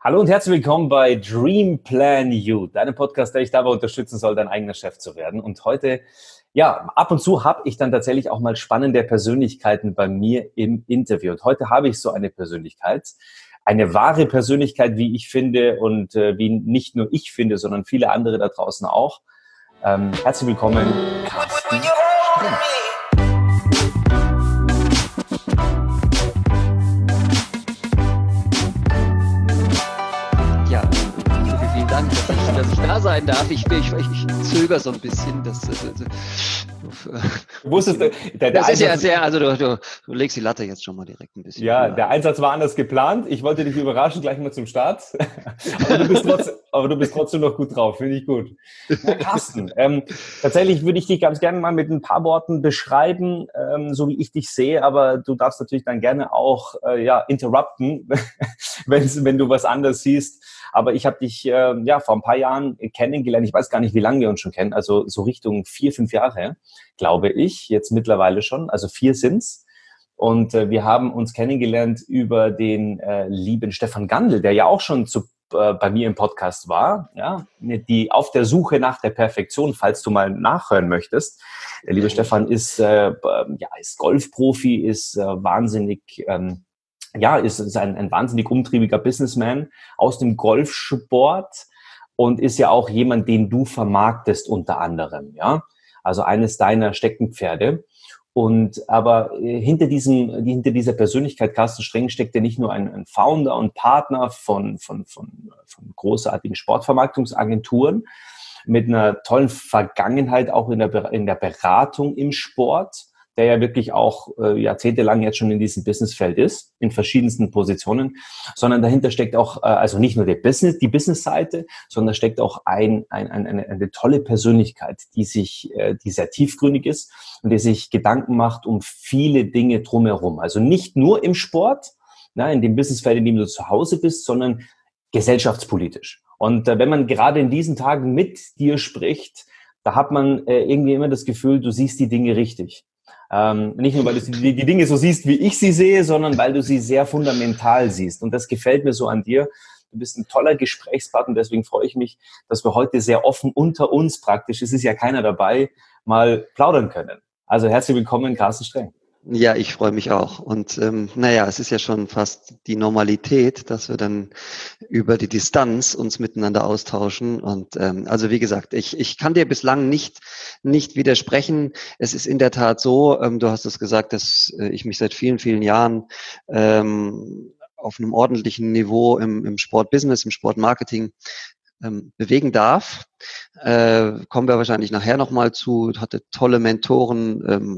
Hallo und herzlich willkommen bei Dream Plan You, deinem Podcast, der dich dabei unterstützen soll, dein eigener Chef zu werden. Und heute, ab und zu habe ich dann tatsächlich auch mal spannende Persönlichkeiten bei mir im Interview. Und heute habe ich so eine Persönlichkeit, eine wahre Persönlichkeit, wie ich finde und wie nicht nur ich finde, sondern viele andere da draußen auch. Herzlich willkommen, Carsten Streng. Dank, dass ich da sein darf. Ich zögere so ein bisschen. Du wusstest, das ist ja sehr, also du legst die Latte jetzt schon mal direkt ein bisschen. Ja, der Einsatz war anders geplant. Ich wollte dich überraschen, gleich mal zum Start. aber du bist trotzdem noch gut drauf, finde ich gut. Ja, Carsten, tatsächlich würde ich dich ganz gerne mal mit ein paar Worten beschreiben, so wie ich dich sehe, aber du darfst natürlich dann gerne auch interrupten, wenn du was anderes siehst. Aber ich habe dich vor ein paar Jahren kennengelernt. Ich weiß gar nicht, wie lange wir uns schon kennen. Also so Richtung 4, 5 Jahre, glaube ich, jetzt mittlerweile schon. Also 4 sind's. Und wir haben uns kennengelernt über den lieben Stefan Gandl, der ja auch schon bei mir im Podcast war, ja, die auf der Suche nach der Perfektion, falls du mal nachhören möchtest. Der liebe Stefan ist Golfprofi, ist wahnsinnig ist ein wahnsinnig umtriebiger Businessman aus dem Golfsport und ist ja auch jemand, den du vermarktest unter anderem, ja. Also eines deiner Steckenpferde. Aber hinter dieser Persönlichkeit Carsten Streng steckt ja nicht nur ein Founder und Partner von großartigen Sportvermarktungsagenturen mit einer tollen Vergangenheit auch in der Beratung im Sport, der ja wirklich auch jahrzehntelang jetzt schon in diesem Businessfeld ist, in verschiedensten Positionen, sondern dahinter steckt auch, also nicht nur die Business-Seite, sondern steckt auch eine tolle Persönlichkeit, die sehr tiefgründig ist und die sich Gedanken macht um viele Dinge drumherum. Also nicht nur im Sport, in dem Businessfeld, in dem du zu Hause bist, sondern gesellschaftspolitisch. Und wenn man gerade in diesen Tagen mit dir spricht, da hat man irgendwie immer das Gefühl, du siehst die Dinge richtig. Nicht nur, weil du die Dinge so siehst, wie ich sie sehe, sondern weil du sie sehr fundamental siehst. Und das gefällt mir so an dir. Du bist ein toller Gesprächspartner. Deswegen freue ich mich, dass wir heute sehr offen unter uns praktisch, es ist ja keiner dabei, mal plaudern können. Also herzlich willkommen, Carsten Streng. Ja, ich freue mich auch. Und es ist ja schon fast die Normalität, dass wir dann über die Distanz uns miteinander austauschen. Und also wie gesagt, ich kann dir bislang nicht widersprechen. Es ist in der Tat so, du hast es gesagt, dass ich mich seit vielen, vielen Jahren auf einem ordentlichen Niveau im Sportbusiness, im Sportmarketing bewegen darf. Kommen wir wahrscheinlich nachher nochmal zu, hatte tolle Mentoren,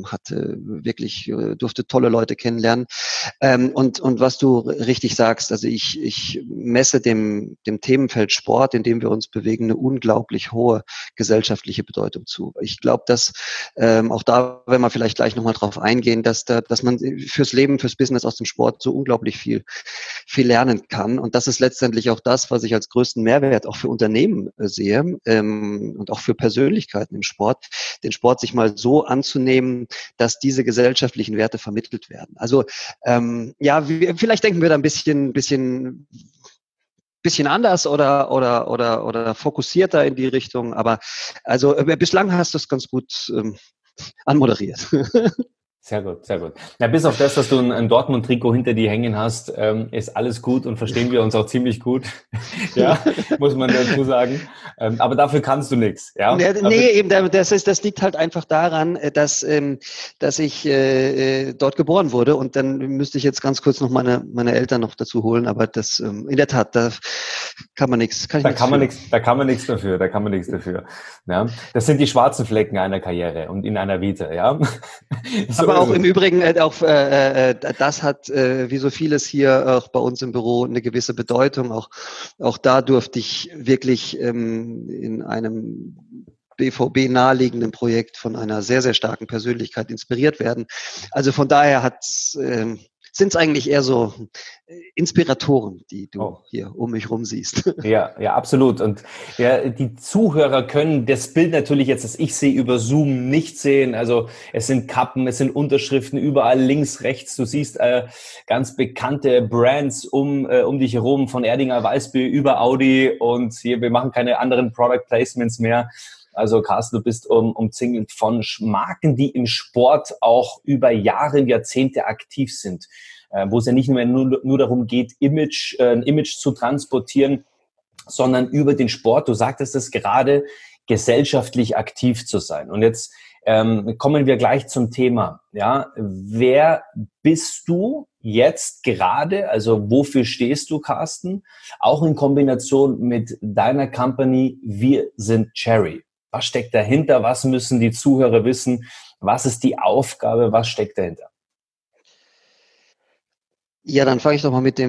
durfte tolle Leute kennenlernen. Und was du richtig sagst, also ich messe dem Themenfeld Sport, in dem wir uns bewegen, eine unglaublich hohe gesellschaftliche Bedeutung zu. Ich glaube, dass auch da, wenn wir vielleicht gleich nochmal drauf eingehen, dass man fürs Leben, fürs Business aus dem Sport so unglaublich viel lernen kann. Und das ist letztendlich auch das, was ich als größten Mehrwert auch für Unternehmen sehe, und auch für Persönlichkeiten im Sport, den Sport sich mal so anzunehmen, dass diese gesellschaftlichen Werte vermittelt werden. Also vielleicht denken wir da ein bisschen anders oder fokussierter in die Richtung, aber also bislang hast du es ganz gut anmoderiert. Sehr gut, sehr gut. Na, bis auf das, dass du ein Dortmund-Trikot hinter dir hängen hast, ist alles gut und verstehen wir uns auch ziemlich gut. Ja, muss man dazu sagen. Aber dafür kannst du nichts. Ja? Nee, eben, das liegt halt einfach daran, dass ich dort geboren wurde, und dann müsste ich jetzt ganz kurz noch meine Eltern noch dazu holen, aber das in der Tat, da kann man nichts. Da kann man nichts dafür. Ja? Das sind die schwarzen Flecken einer Karriere und in einer Vita, ja. So, aber auch im Übrigen, das hat, wie so vieles hier auch bei uns im Büro, eine gewisse Bedeutung. Auch da durfte ich wirklich in einem BVB naheliegenden Projekt von einer sehr, sehr starken Persönlichkeit inspiriert werden. Also von daher sind es eigentlich eher so Inspiratoren, die du hier um mich rum siehst. Ja, ja, absolut. Und ja, die Zuhörer können das Bild natürlich jetzt, das ich sehe, über Zoom nicht sehen. Also es sind Kappen, es sind Unterschriften überall links, rechts. Du siehst ganz bekannte Brands um dich herum, von Erdinger Weißbier über Audi. Und hier, wir machen keine anderen Product Placements mehr. Also Carsten, du bist umzingelt von Marken, die im Sport auch über Jahre, Jahrzehnte aktiv sind, wo es ja nicht mehr nur darum geht, ein Image zu transportieren, sondern über den Sport, du sagtest es gerade, gesellschaftlich aktiv zu sein. Und jetzt kommen wir gleich zum Thema. Ja, wer bist du jetzt gerade? Also wofür stehst du, Carsten? Auch in Kombination mit deiner Company Wir sind Cherry. Was steckt dahinter? Was müssen die Zuhörer wissen? Was ist die Aufgabe? Was steckt dahinter? Ja, dann fange ich doch mal mit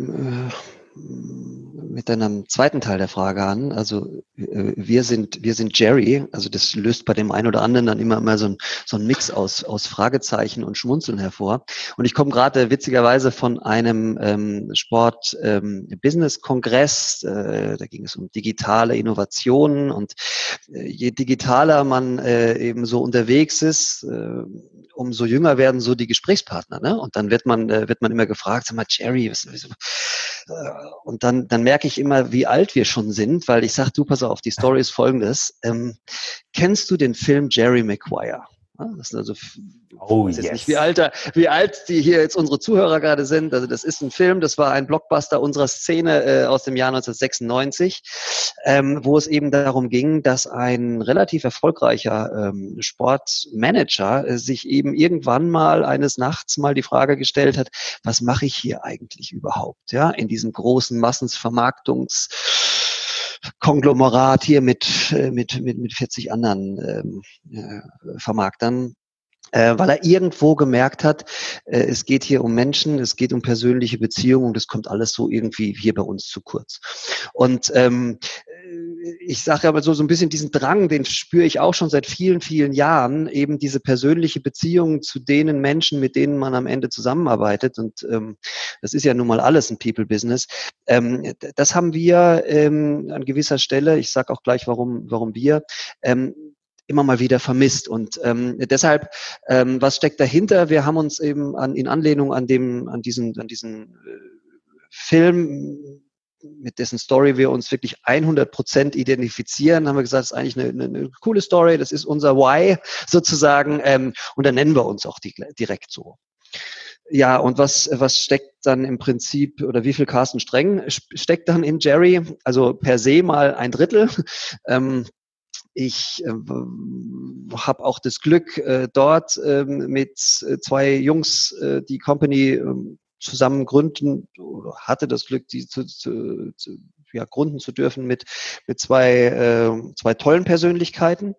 deinem zweiten Teil der Frage an. Also wir sind Jerry. Also das löst bei dem einen oder anderen dann immer so ein Mix aus Fragezeichen und Schmunzeln hervor. Und ich komme gerade witzigerweise von einem Sport-Business-Kongress. Da ging es um digitale Innovationen. Und je digitaler man eben so unterwegs ist, umso jünger werden so die Gesprächspartner, ne? Und dann wird man immer gefragt, sag mal, Jerry, und dann merke ich immer, wie alt wir schon sind, weil ich sage, du, pass auf, die Story ist folgendes. Kennst du den Film Jerry Maguire? Das sind also, ich weiß jetzt nicht, wie alt die hier jetzt unsere Zuhörer gerade sind. Also das ist ein Film, das war ein Blockbuster unserer Szene aus dem Jahr 1996, wo es eben darum ging, dass ein relativ erfolgreicher Sportmanager sich eben irgendwann mal eines Nachts mal die Frage gestellt hat, was mache ich hier eigentlich überhaupt? Ja, in diesem großen Massensvermarktungskonglomerat hier mit 40 anderen Vermarktern, weil er irgendwo gemerkt hat, es geht hier um Menschen, es geht um persönliche Beziehungen und das kommt alles so irgendwie hier bei uns zu kurz. Und ich sage aber so ein bisschen diesen Drang, den spüre ich auch schon seit vielen, vielen Jahren, eben diese persönliche Beziehung zu denen Menschen, mit denen man am Ende zusammenarbeitet. Und das ist ja nun mal alles ein People-Business. Das haben wir an gewisser Stelle, ich sage auch gleich, warum wir, immer mal wieder vermisst. Und deshalb, was steckt dahinter? Wir haben uns eben in Anlehnung an diesen Film, mit dessen Story wir uns wirklich 100% identifizieren, haben wir gesagt, das ist eigentlich eine coole Story, das ist unser Why sozusagen, und dann nennen wir uns auch direkt so. Ja, und was steckt dann im Prinzip, oder wie viel Carsten Streng steckt dann in Jerry? Also per se mal 1/3. Ich habe auch das Glück, dort mit 2 Jungs die Company zusammen gründen, oder hatte das Glück, die gründen zu dürfen mit 2 tollen Persönlichkeiten.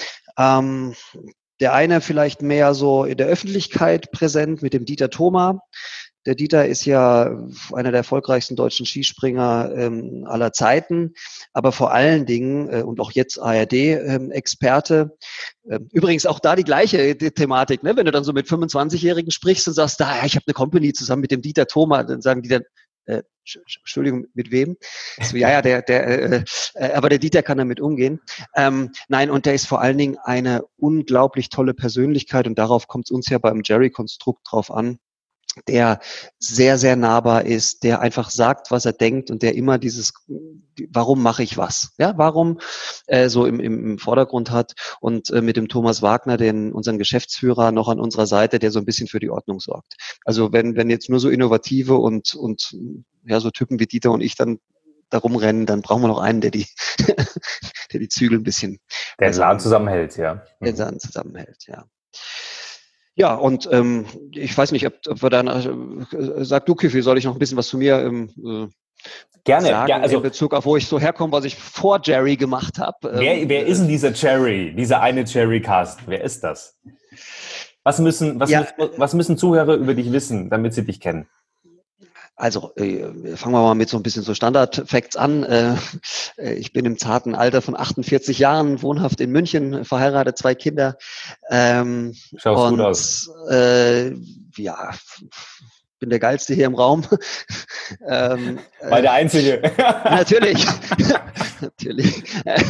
Der eine vielleicht mehr so in der Öffentlichkeit präsent mit dem Dieter Thoma. Der Dieter ist ja einer der erfolgreichsten deutschen Skispringer aller Zeiten, aber vor allen Dingen und auch jetzt ARD-Experte. Übrigens auch da die gleiche Thematik, ne? Wenn du dann so mit 25-Jährigen sprichst und sagst, ich habe eine Company zusammen mit dem Dieter Thoma, dann sagen die dann, Entschuldigung, mit wem? So, aber der Dieter kann damit umgehen. Nein, und der ist vor allen Dingen eine unglaublich tolle Persönlichkeit und darauf kommt es uns ja beim Jerry-Konstrukt drauf an, der sehr, sehr nahbar ist, der einfach sagt, was er denkt und der immer warum mache ich was? Ja, warum so im Vordergrund hat und mit dem Thomas Wagner, unseren Geschäftsführer, noch an unserer Seite, der so ein bisschen für die Ordnung sorgt. Also wenn jetzt nur so Innovative und ja, so Typen wie Dieter und ich dann da rumrennen, dann brauchen wir noch einen, der die Zügel ein bisschen... Der den Laden zusammenhält, ja. Den Laden zusammenhält, ja. Ja, und ich weiß nicht, ob wir dann, sag du, Kifi, soll ich noch ein bisschen was zu mir gerne sagen, ja, also in Bezug auf, wo ich so herkomme, was ich vor Jerry gemacht habe? Wer ist denn dieser Jerry, dieser eine Jerry Carsten? Wer ist das? Was müssen Zuhörer über dich wissen, damit sie dich kennen? Also fangen wir mal mit so ein bisschen so Standard-Facts an. Ich bin im zarten Alter von 48 Jahren, wohnhaft in München, verheiratet, 2 Kinder. Schaust gut aus. Ja, bin der Geilste hier im Raum. War der Einzige. Natürlich. Natürlich.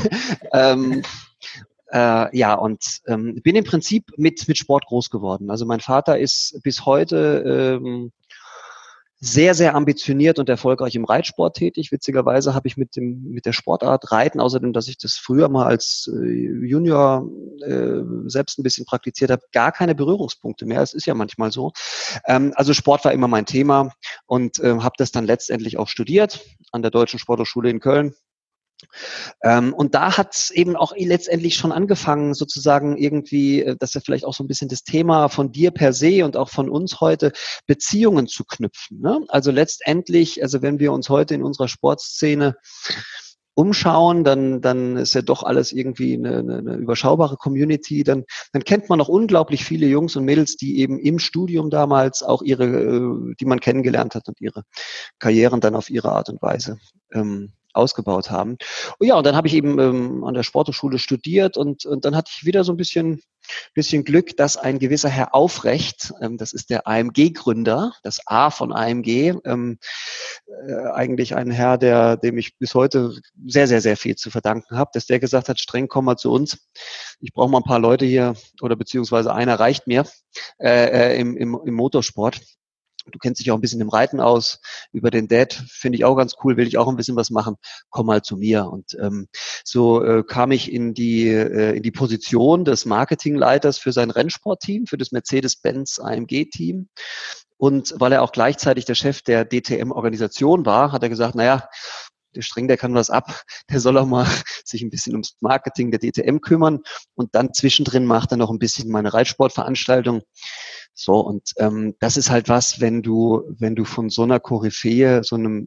Bin im Prinzip mit Sport groß geworden. Also mein Vater ist bis heute sehr, sehr ambitioniert und erfolgreich im Reitsport tätig. Witzigerweise habe ich mit der Sportart Reiten, außerdem, dass ich das früher mal als Junior selbst ein bisschen praktiziert habe, gar keine Berührungspunkte mehr. Es ist ja manchmal so. Also Sport war immer mein Thema und habe das dann letztendlich auch studiert an der Deutschen Sporthochschule in Köln. Und da hat es eben auch letztendlich schon angefangen, sozusagen irgendwie, das ist ja vielleicht auch so ein bisschen das Thema von dir per se und auch von uns heute, Beziehungen zu knüpfen. Ne? Also letztendlich, also wenn wir uns heute in unserer Sportszene umschauen, dann ist ja doch alles irgendwie eine überschaubare Community. Dann kennt man noch unglaublich viele Jungs und Mädels, die eben im Studium damals auch die man kennengelernt hat und ihre Karrieren dann auf ihre Art und Weise ausgebaut haben. Und ja, und dann habe ich eben an der Sporthochschule studiert und dann hatte ich wieder so ein bisschen Glück, dass ein gewisser Herr Aufrecht, das ist der AMG-Gründer, das A von AMG, eigentlich ein Herr, dem ich bis heute sehr, sehr, sehr viel zu verdanken habe, dass der gesagt hat, streng, komm mal zu uns. Ich brauche mal ein paar Leute hier oder beziehungsweise einer reicht mir im Motorsport. Du kennst dich auch ein bisschen im Reiten aus, über den Dad, finde ich auch ganz cool, will ich auch ein bisschen was machen, komm mal zu mir. Und so kam ich in die Position des Marketingleiters für sein Rennsportteam, für das Mercedes-Benz AMG-Team. Und weil er auch gleichzeitig der Chef der DTM-Organisation war, hat er gesagt, naja, der Streng, der kann was ab, der soll auch mal sich ein bisschen ums Marketing der DTM kümmern und dann zwischendrin macht er noch ein bisschen meine Reitsportveranstaltung. So, und das ist halt was, wenn du von so einer Koryphäe,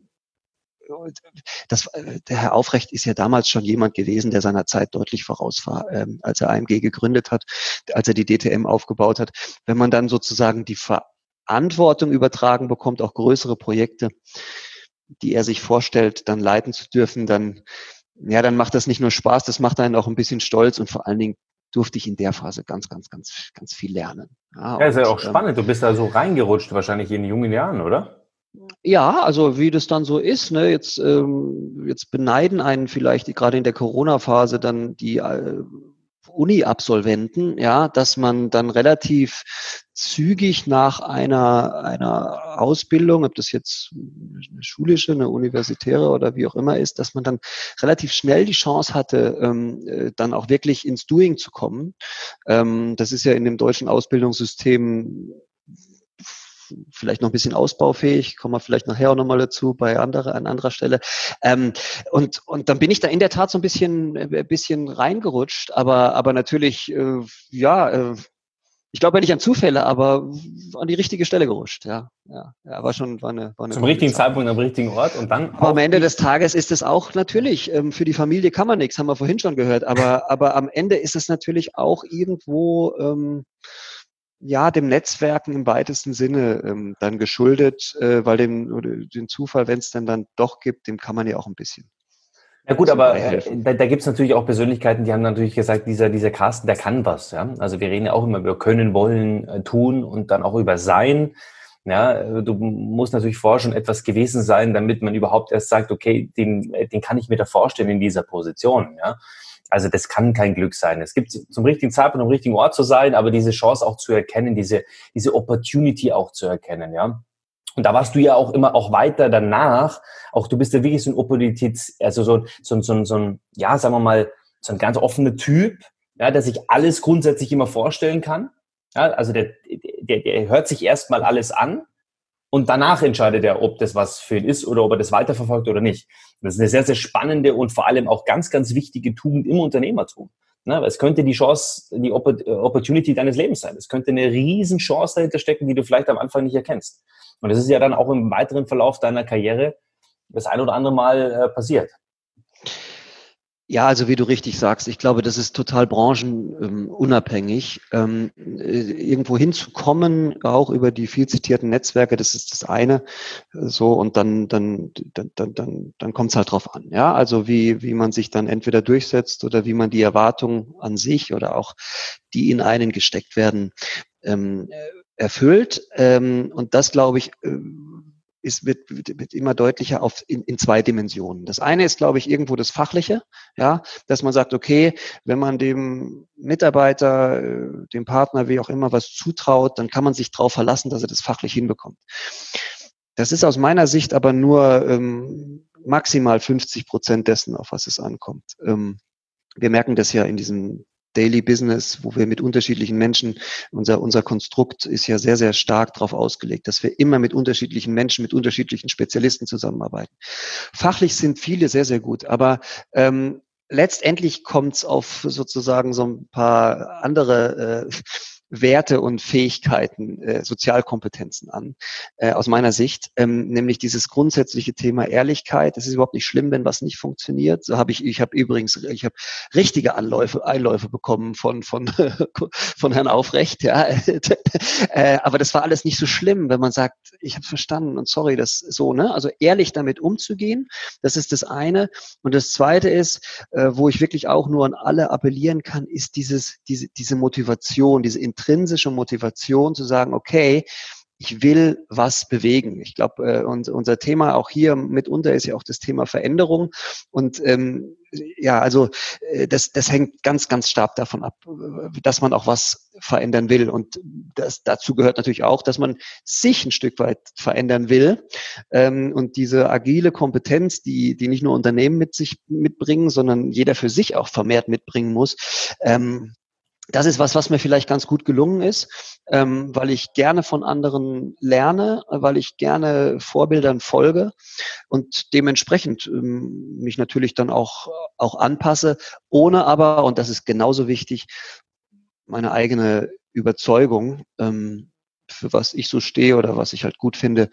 der Herr Aufrecht ist ja damals schon jemand gewesen, der seiner Zeit deutlich voraus war, als er AMG gegründet hat, als er die DTM aufgebaut hat. Wenn man dann sozusagen die Verantwortung übertragen bekommt, auch größere Projekte, die er sich vorstellt, dann leiten zu dürfen, dann macht das nicht nur Spaß, das macht einen auch ein bisschen stolz und vor allen Dingen durfte ich in der Phase ganz, ganz, ganz, ganz viel lernen. Ja, ist ja auch spannend. Du bist da so reingerutscht wahrscheinlich in jungen Jahren, oder? Ja, also wie das dann so ist, ne, jetzt beneiden einen vielleicht gerade in der Corona-Phase dann die Uni-Absolventen, ja, dass man dann relativ zügig nach einer Ausbildung, ob das jetzt eine schulische, eine universitäre oder wie auch immer ist, dass man dann relativ schnell die Chance hatte, dann auch wirklich ins Doing zu kommen. Das ist ja in dem deutschen Ausbildungssystem vielleicht noch ein bisschen ausbaufähig, kommen wir vielleicht nachher auch nochmal dazu an anderer Stelle. Und dann bin ich da in der Tat so ein bisschen reingerutscht, aber natürlich, ich glaube ja nicht an Zufälle, aber an die richtige Stelle gerutscht, ja, war eine zum richtigen Zeit. Zeitpunkt am richtigen Ort und dann. Aber am Ende des Tages ist es auch natürlich, für die Familie kann man nichts, haben wir vorhin schon gehört, aber am Ende ist es natürlich auch irgendwo, dem Netzwerken im weitesten Sinne dann geschuldet, weil den Zufall, wenn es dann doch gibt, dem kann man ja auch ein bisschen. Ja gut, aber da gibt es natürlich auch Persönlichkeiten, die haben natürlich gesagt, dieser Carsten, der kann was. Ja? Also wir reden ja auch immer über Können, Wollen, Tun und dann auch über Sein. Ja, du musst natürlich vorher schon etwas gewesen sein, damit man überhaupt erst sagt, okay, den kann ich mir da vorstellen in dieser Position. Ja? Also das kann kein Glück sein. Es gibt zum richtigen Zeitpunkt am richtigen Ort zu sein, aber diese Chance auch zu erkennen, diese Opportunity auch zu erkennen, ja. Und da warst du ja auch immer auch weiter danach. Auch du bist ja wirklich so ein Opportunitäts, also so ein, ja, sagen wir mal, so ein ganz offener Typ, ja, der sich alles grundsätzlich immer vorstellen kann. Ja, also der hört sich erstmal alles an und danach entscheidet er, ob das was für ihn ist oder ob er das weiterverfolgt oder nicht. Das ist eine sehr, sehr spannende und vor allem auch ganz, ganz wichtige Tugend im Unternehmertum. Na, es könnte die Chance, die Opportunity deines Lebens sein. Es könnte eine riesen Chance dahinter stecken, die du vielleicht am Anfang nicht erkennst. Und das ist ja dann auch im weiteren Verlauf deiner Karriere das ein oder andere Mal passiert. Ja, also wie du richtig sagst, ich glaube, das ist total branchenunabhängig. Irgendwo hinzukommen, auch über die viel zitierten Netzwerke, das ist das eine. So, und dann kommt es halt drauf an. Ja, also wie man sich dann entweder durchsetzt oder wie man die Erwartungen an sich oder auch die in einen gesteckt werden, erfüllt. Und das, glaube ich, wird immer deutlicher in zwei Dimensionen. Das eine ist, glaube ich, irgendwo das Fachliche, ja, dass man sagt, okay, wenn man dem Mitarbeiter, dem Partner, wie auch immer, was zutraut, dann kann man sich darauf verlassen, dass er das fachlich hinbekommt. Das ist aus meiner Sicht aber nur maximal 50% dessen, auf was es ankommt. Wir merken das ja in diesem Daily Business, wo wir mit unterschiedlichen Menschen, unser Konstrukt ist ja sehr, sehr stark darauf ausgelegt, dass wir immer mit unterschiedlichen Menschen, mit unterschiedlichen Spezialisten zusammenarbeiten. Fachlich sind viele sehr, sehr gut, aber letztendlich kommt es auf sozusagen so ein paar andere Werte und Fähigkeiten, Sozialkompetenzen an, aus meiner Sicht, nämlich dieses grundsätzliche Thema Ehrlichkeit. Es ist überhaupt nicht schlimm, wenn was nicht funktioniert. So habe ich habe richtige Einläufe bekommen von Herrn Aufrecht, ja. Aber das war alles nicht so schlimm, wenn man sagt, ich habe es verstanden und sorry, das so, ne? Also ehrlich damit umzugehen, das ist das eine. Und das zweite ist, wo ich wirklich auch nur an alle appellieren kann, ist diese Motivation, diese intrinsische Motivation zu sagen, okay, ich will was bewegen. Ich glaube, und unser Thema auch hier mitunter ist ja auch das Thema Veränderung. Und ja, also das hängt ganz, ganz stark davon ab, dass man auch was verändern will. Und dazu gehört natürlich auch, dass man sich ein Stück weit verändern will. Und diese agile Kompetenz, die nicht nur Unternehmen mit sich mitbringen, sondern jeder für sich auch vermehrt mitbringen muss, das ist was mir vielleicht ganz gut gelungen ist, weil ich gerne von anderen lerne, weil ich gerne Vorbildern folge und dementsprechend mich natürlich dann auch anpasse, ohne aber, und das ist genauso wichtig, meine eigene Überzeugung, für was ich so stehe oder was ich halt gut finde,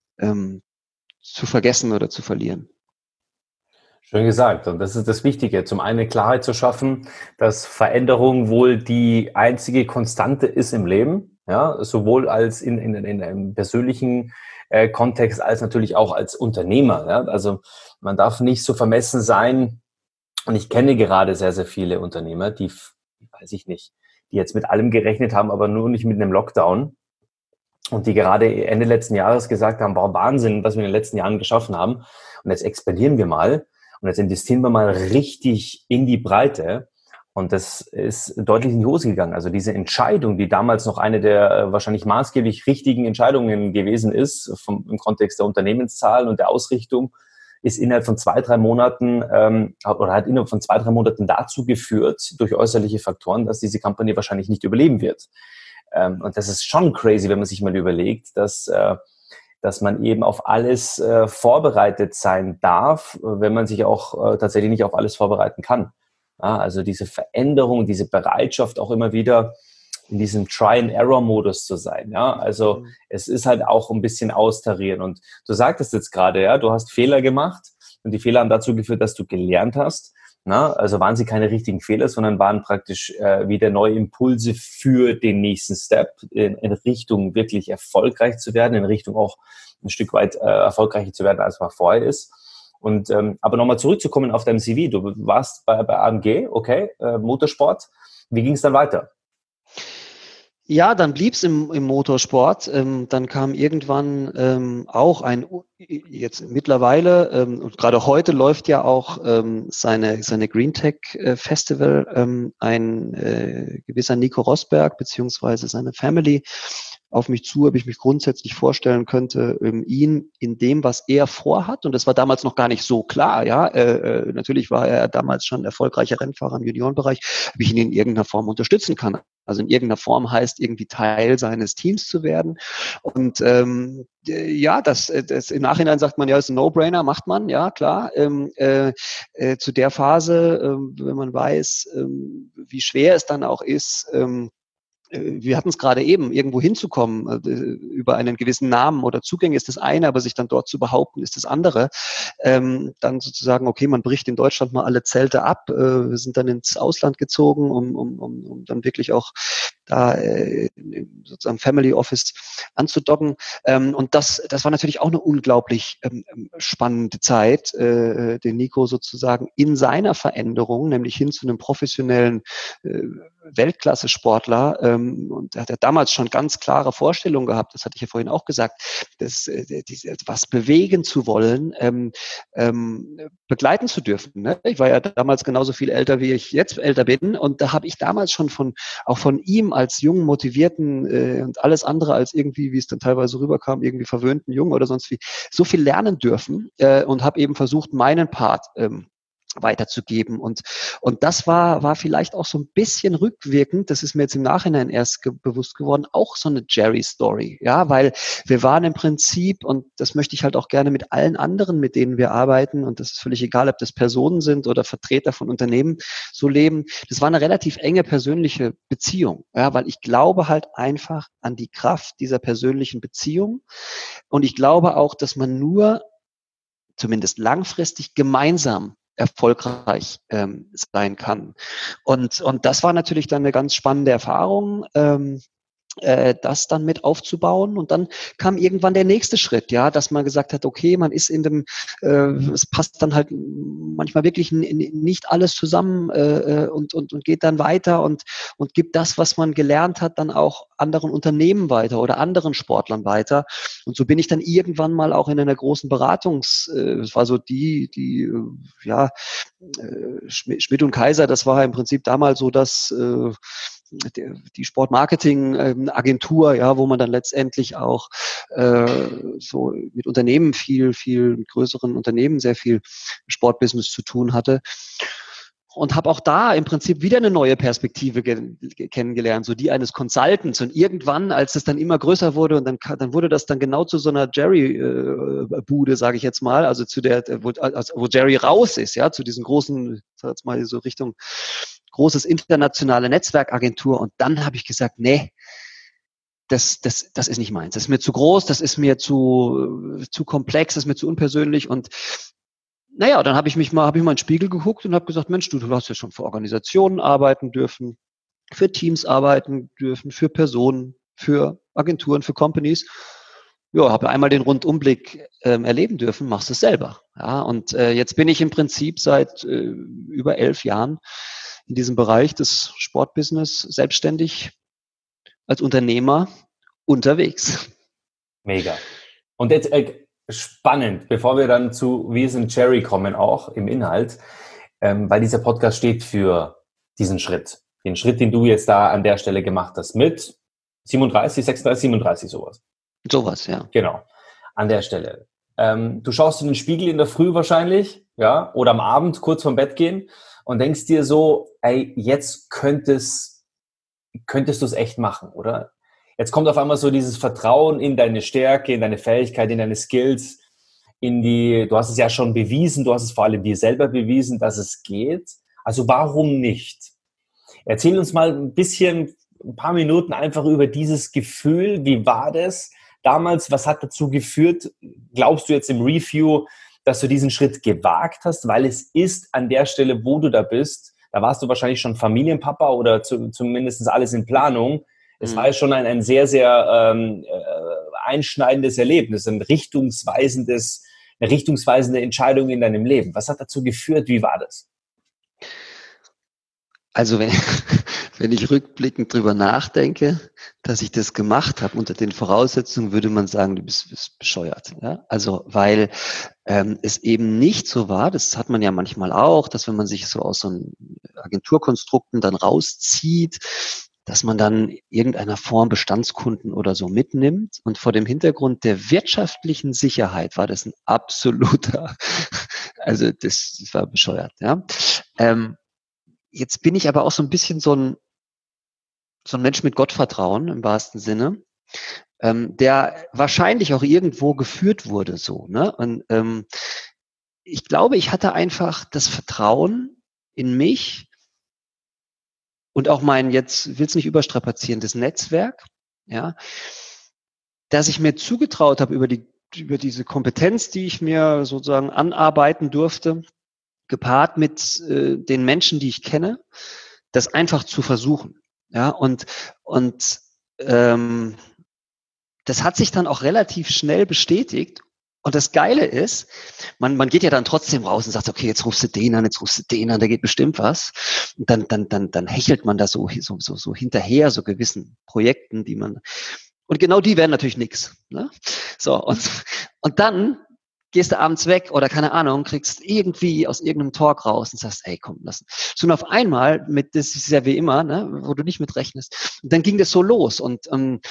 zu vergessen oder zu verlieren. Schön gesagt. Und das ist das Wichtige. Zum einen Klarheit zu schaffen, dass Veränderung wohl die einzige Konstante ist im Leben, ja, sowohl als in einem persönlichen Kontext als natürlich auch als Unternehmer. Ja. Also man darf nicht so vermessen sein. Und ich kenne gerade sehr, sehr viele Unternehmer, die, weiß ich nicht, die jetzt mit allem gerechnet haben, aber nur nicht mit einem Lockdown. Und die gerade Ende letzten Jahres gesagt haben, boah, Wahnsinn, was wir in den letzten Jahren geschaffen haben. Und jetzt expandieren wir mal. Und jetzt investieren wir mal richtig in die Breite. Und das ist deutlich in die Hose gegangen. Also diese Entscheidung, die damals noch eine der wahrscheinlich maßgeblich richtigen Entscheidungen gewesen ist, im Kontext der Unternehmenszahlen und der Ausrichtung, ist innerhalb von 2-3 Monaten oder hat innerhalb von 2-3 Monaten dazu geführt, durch äußerliche Faktoren, dass diese Kampagne wahrscheinlich nicht überleben wird. Und das ist schon crazy, wenn man sich mal überlegt, dass man eben auf alles vorbereitet sein darf, wenn man sich auch tatsächlich nicht auf alles vorbereiten kann. Ja, also diese Veränderung, diese Bereitschaft auch immer wieder in diesem Try-and-Error-Modus zu sein. Ja, also es ist halt auch ein bisschen austarieren. Und du sagtest jetzt gerade, ja, du hast Fehler gemacht und die Fehler haben dazu geführt, dass du gelernt hast. Na, also waren sie keine richtigen Fehler, sondern waren praktisch wieder neue Impulse für den nächsten Step in Richtung wirklich erfolgreich zu werden, in Richtung auch ein Stück weit erfolgreicher zu werden, als man vorher ist. Und aber nochmal zurückzukommen auf deinem CV, du warst bei AMG, okay, Motorsport. Wie ging es dann weiter? Ja, dann blieb's im Motorsport. Dann kam irgendwann auch jetzt mittlerweile, und gerade heute läuft ja auch seine Green Tech Festival, ein gewisser Nico Rosberg beziehungsweise seine Family auf mich zu, ob ich mich grundsätzlich vorstellen könnte, ihn in dem, was er vorhat, und das war damals noch gar nicht so klar, ja, natürlich war er damals schon erfolgreicher Rennfahrer im Juniorenbereich, ob ich ihn in irgendeiner Form unterstützen kann. Also in irgendeiner Form heißt irgendwie Teil seines Teams zu werden. Und ja, das im Nachhinein sagt man, ja, ist ein No-Brainer, macht man, ja, klar. Zu der Phase, wenn man weiß, wie schwer es dann auch ist, wir hatten es gerade eben, irgendwo hinzukommen, über einen gewissen Namen oder Zugänge ist das eine, aber sich dann dort zu behaupten, ist das andere. Dann sozusagen, okay, man bricht in Deutschland mal alle Zelte ab, wir sind dann ins Ausland gezogen, um dann wirklich auch da sozusagen Family Office anzudocken. Und das war natürlich auch eine unglaublich spannende Zeit, den Nico sozusagen in seiner Veränderung, nämlich hin zu einem professionellen Weltklasse-Sportler. Und er hat ja damals schon ganz klare Vorstellungen gehabt, das hatte ich ja vorhin auch gesagt, was bewegen zu wollen, begleiten zu dürfen. Ne? Ich war ja damals genauso viel älter, wie ich jetzt älter bin. Und da habe ich damals schon auch von ihm als jungen, motivierten und alles andere als irgendwie, wie es dann teilweise rüberkam, irgendwie verwöhnten Jungen oder sonst wie, so viel lernen dürfen und habe eben versucht, meinen Part weiterzugeben. Und das war vielleicht auch so ein bisschen rückwirkend, das ist mir jetzt im Nachhinein erst bewusst geworden, auch so eine Jerry-Story. Ja, weil wir waren im Prinzip, und das möchte ich halt auch gerne mit allen anderen, mit denen wir arbeiten, und das ist völlig egal, ob das Personen sind oder Vertreter von Unternehmen, so leben. Das war eine relativ enge persönliche Beziehung. Ja, weil ich glaube halt einfach an die Kraft dieser persönlichen Beziehung. Und ich glaube auch, dass man nur zumindest langfristig gemeinsam erfolgreich sein kann. Und das war natürlich dann eine ganz spannende Erfahrung, das dann mit aufzubauen. Und dann kam irgendwann der nächste Schritt, ja, dass man gesagt hat, okay, man ist in dem, es passt dann halt manchmal wirklich nicht alles zusammen und geht dann weiter und gibt das, was man gelernt hat, dann auch anderen Unternehmen weiter oder anderen Sportlern weiter. Und so bin ich dann irgendwann mal auch in einer großen es war so Schmidt und Kaiser, das war im Prinzip damals so, dass die Sportmarketing-Agentur, ja, wo man dann letztendlich auch so mit Unternehmen mit größeren Unternehmen sehr viel Sportbusiness zu tun hatte. Und habe auch da im Prinzip wieder eine neue Perspektive kennengelernt, so die eines Consultants. Und irgendwann, als es dann immer größer wurde, und dann wurde das dann genau zu so einer Jerry-Bude, sage ich jetzt mal, also wo Jerry raus ist, ja, zu diesen großen, sag jetzt mal so Richtung großes internationale Netzwerkagentur. Und dann habe ich gesagt, nee, das ist nicht meins. Das ist mir zu groß, das ist mir zu komplex, das ist mir zu unpersönlich. Und naja, dann habe ich mal in den Spiegel geguckt und habe gesagt, Mensch, du hast ja schon für Organisationen arbeiten dürfen, für Teams arbeiten dürfen, für Personen, für Agenturen, für Companies. Ja, habe einmal den Rundumblick erleben dürfen, machst es selber. Ja, und jetzt bin ich im Prinzip seit über 11 Jahren in diesem Bereich des Sportbusiness selbstständig als Unternehmer unterwegs. Mega. Und jetzt spannend, bevor wir dann zu Wir sind Jerry kommen, auch im Inhalt, weil dieser Podcast steht für diesen Schritt. Den Schritt, den du jetzt da an der Stelle gemacht hast mit 37, 36, 37, sowas. Sowas, ja. Genau, an der Stelle. Du schaust in den Spiegel in der Früh wahrscheinlich, ja, oder am Abend kurz vorm Bett gehen und denkst dir so, ey, jetzt könntest du es echt machen, oder? Jetzt kommt auf einmal so dieses Vertrauen in deine Stärke, in deine Fähigkeit, in deine Skills, du hast es ja schon bewiesen, du hast es vor allem dir selber bewiesen, dass es geht. Also warum nicht? Erzähl uns mal ein paar Minuten einfach über dieses Gefühl. Wie war das damals? Was hat dazu geführt? Glaubst du jetzt im Review, dass du diesen Schritt gewagt hast? Weil es ist an der Stelle, wo du da bist, da warst du wahrscheinlich schon Familienpapa oder zumindest alles in Planung. Es war ja schon ein sehr, sehr einschneidendes Erlebnis, eine richtungsweisende Entscheidung in deinem Leben. Was hat dazu geführt? Wie war das? Also wenn ich rückblickend drüber nachdenke, dass ich das gemacht habe, unter den Voraussetzungen würde man sagen, du bist bescheuert. Ja? Also weil es eben nicht so war, das hat man ja manchmal auch, dass wenn man sich so aus so einem Agenturkonstrukten dann rauszieht, dass man dann irgendeiner Form Bestandskunden oder so mitnimmt. Und vor dem Hintergrund der wirtschaftlichen Sicherheit war das ein absoluter, also das war bescheuert. Ja. Jetzt bin ich aber auch so ein bisschen so ein Mensch mit Gottvertrauen im wahrsten Sinne, der wahrscheinlich auch irgendwo geführt wurde so. Ne? Und ich glaube, ich hatte einfach das Vertrauen in mich und auch jetzt will es nicht überstrapazieren, das Netzwerk, ja, dass ich mir zugetraut habe über diese Kompetenz, die ich mir sozusagen anarbeiten durfte, gepaart mit den Menschen, die ich kenne, das einfach zu versuchen. Ja, und das hat sich dann auch relativ schnell bestätigt. Und das Geile ist, man geht ja dann trotzdem raus und sagt, okay, jetzt rufst du den an, da geht bestimmt was. Und dann hechelt man da so hinterher, so gewissen Projekten, und genau die werden natürlich nix. Ne? So, und dann gehst du abends weg oder keine Ahnung, kriegst irgendwie aus irgendeinem Talk raus und sagst, ey, komm, lass. So, und auf einmal, das ist ja wie immer, ne, wo du nicht mit rechnest, dann ging das so los und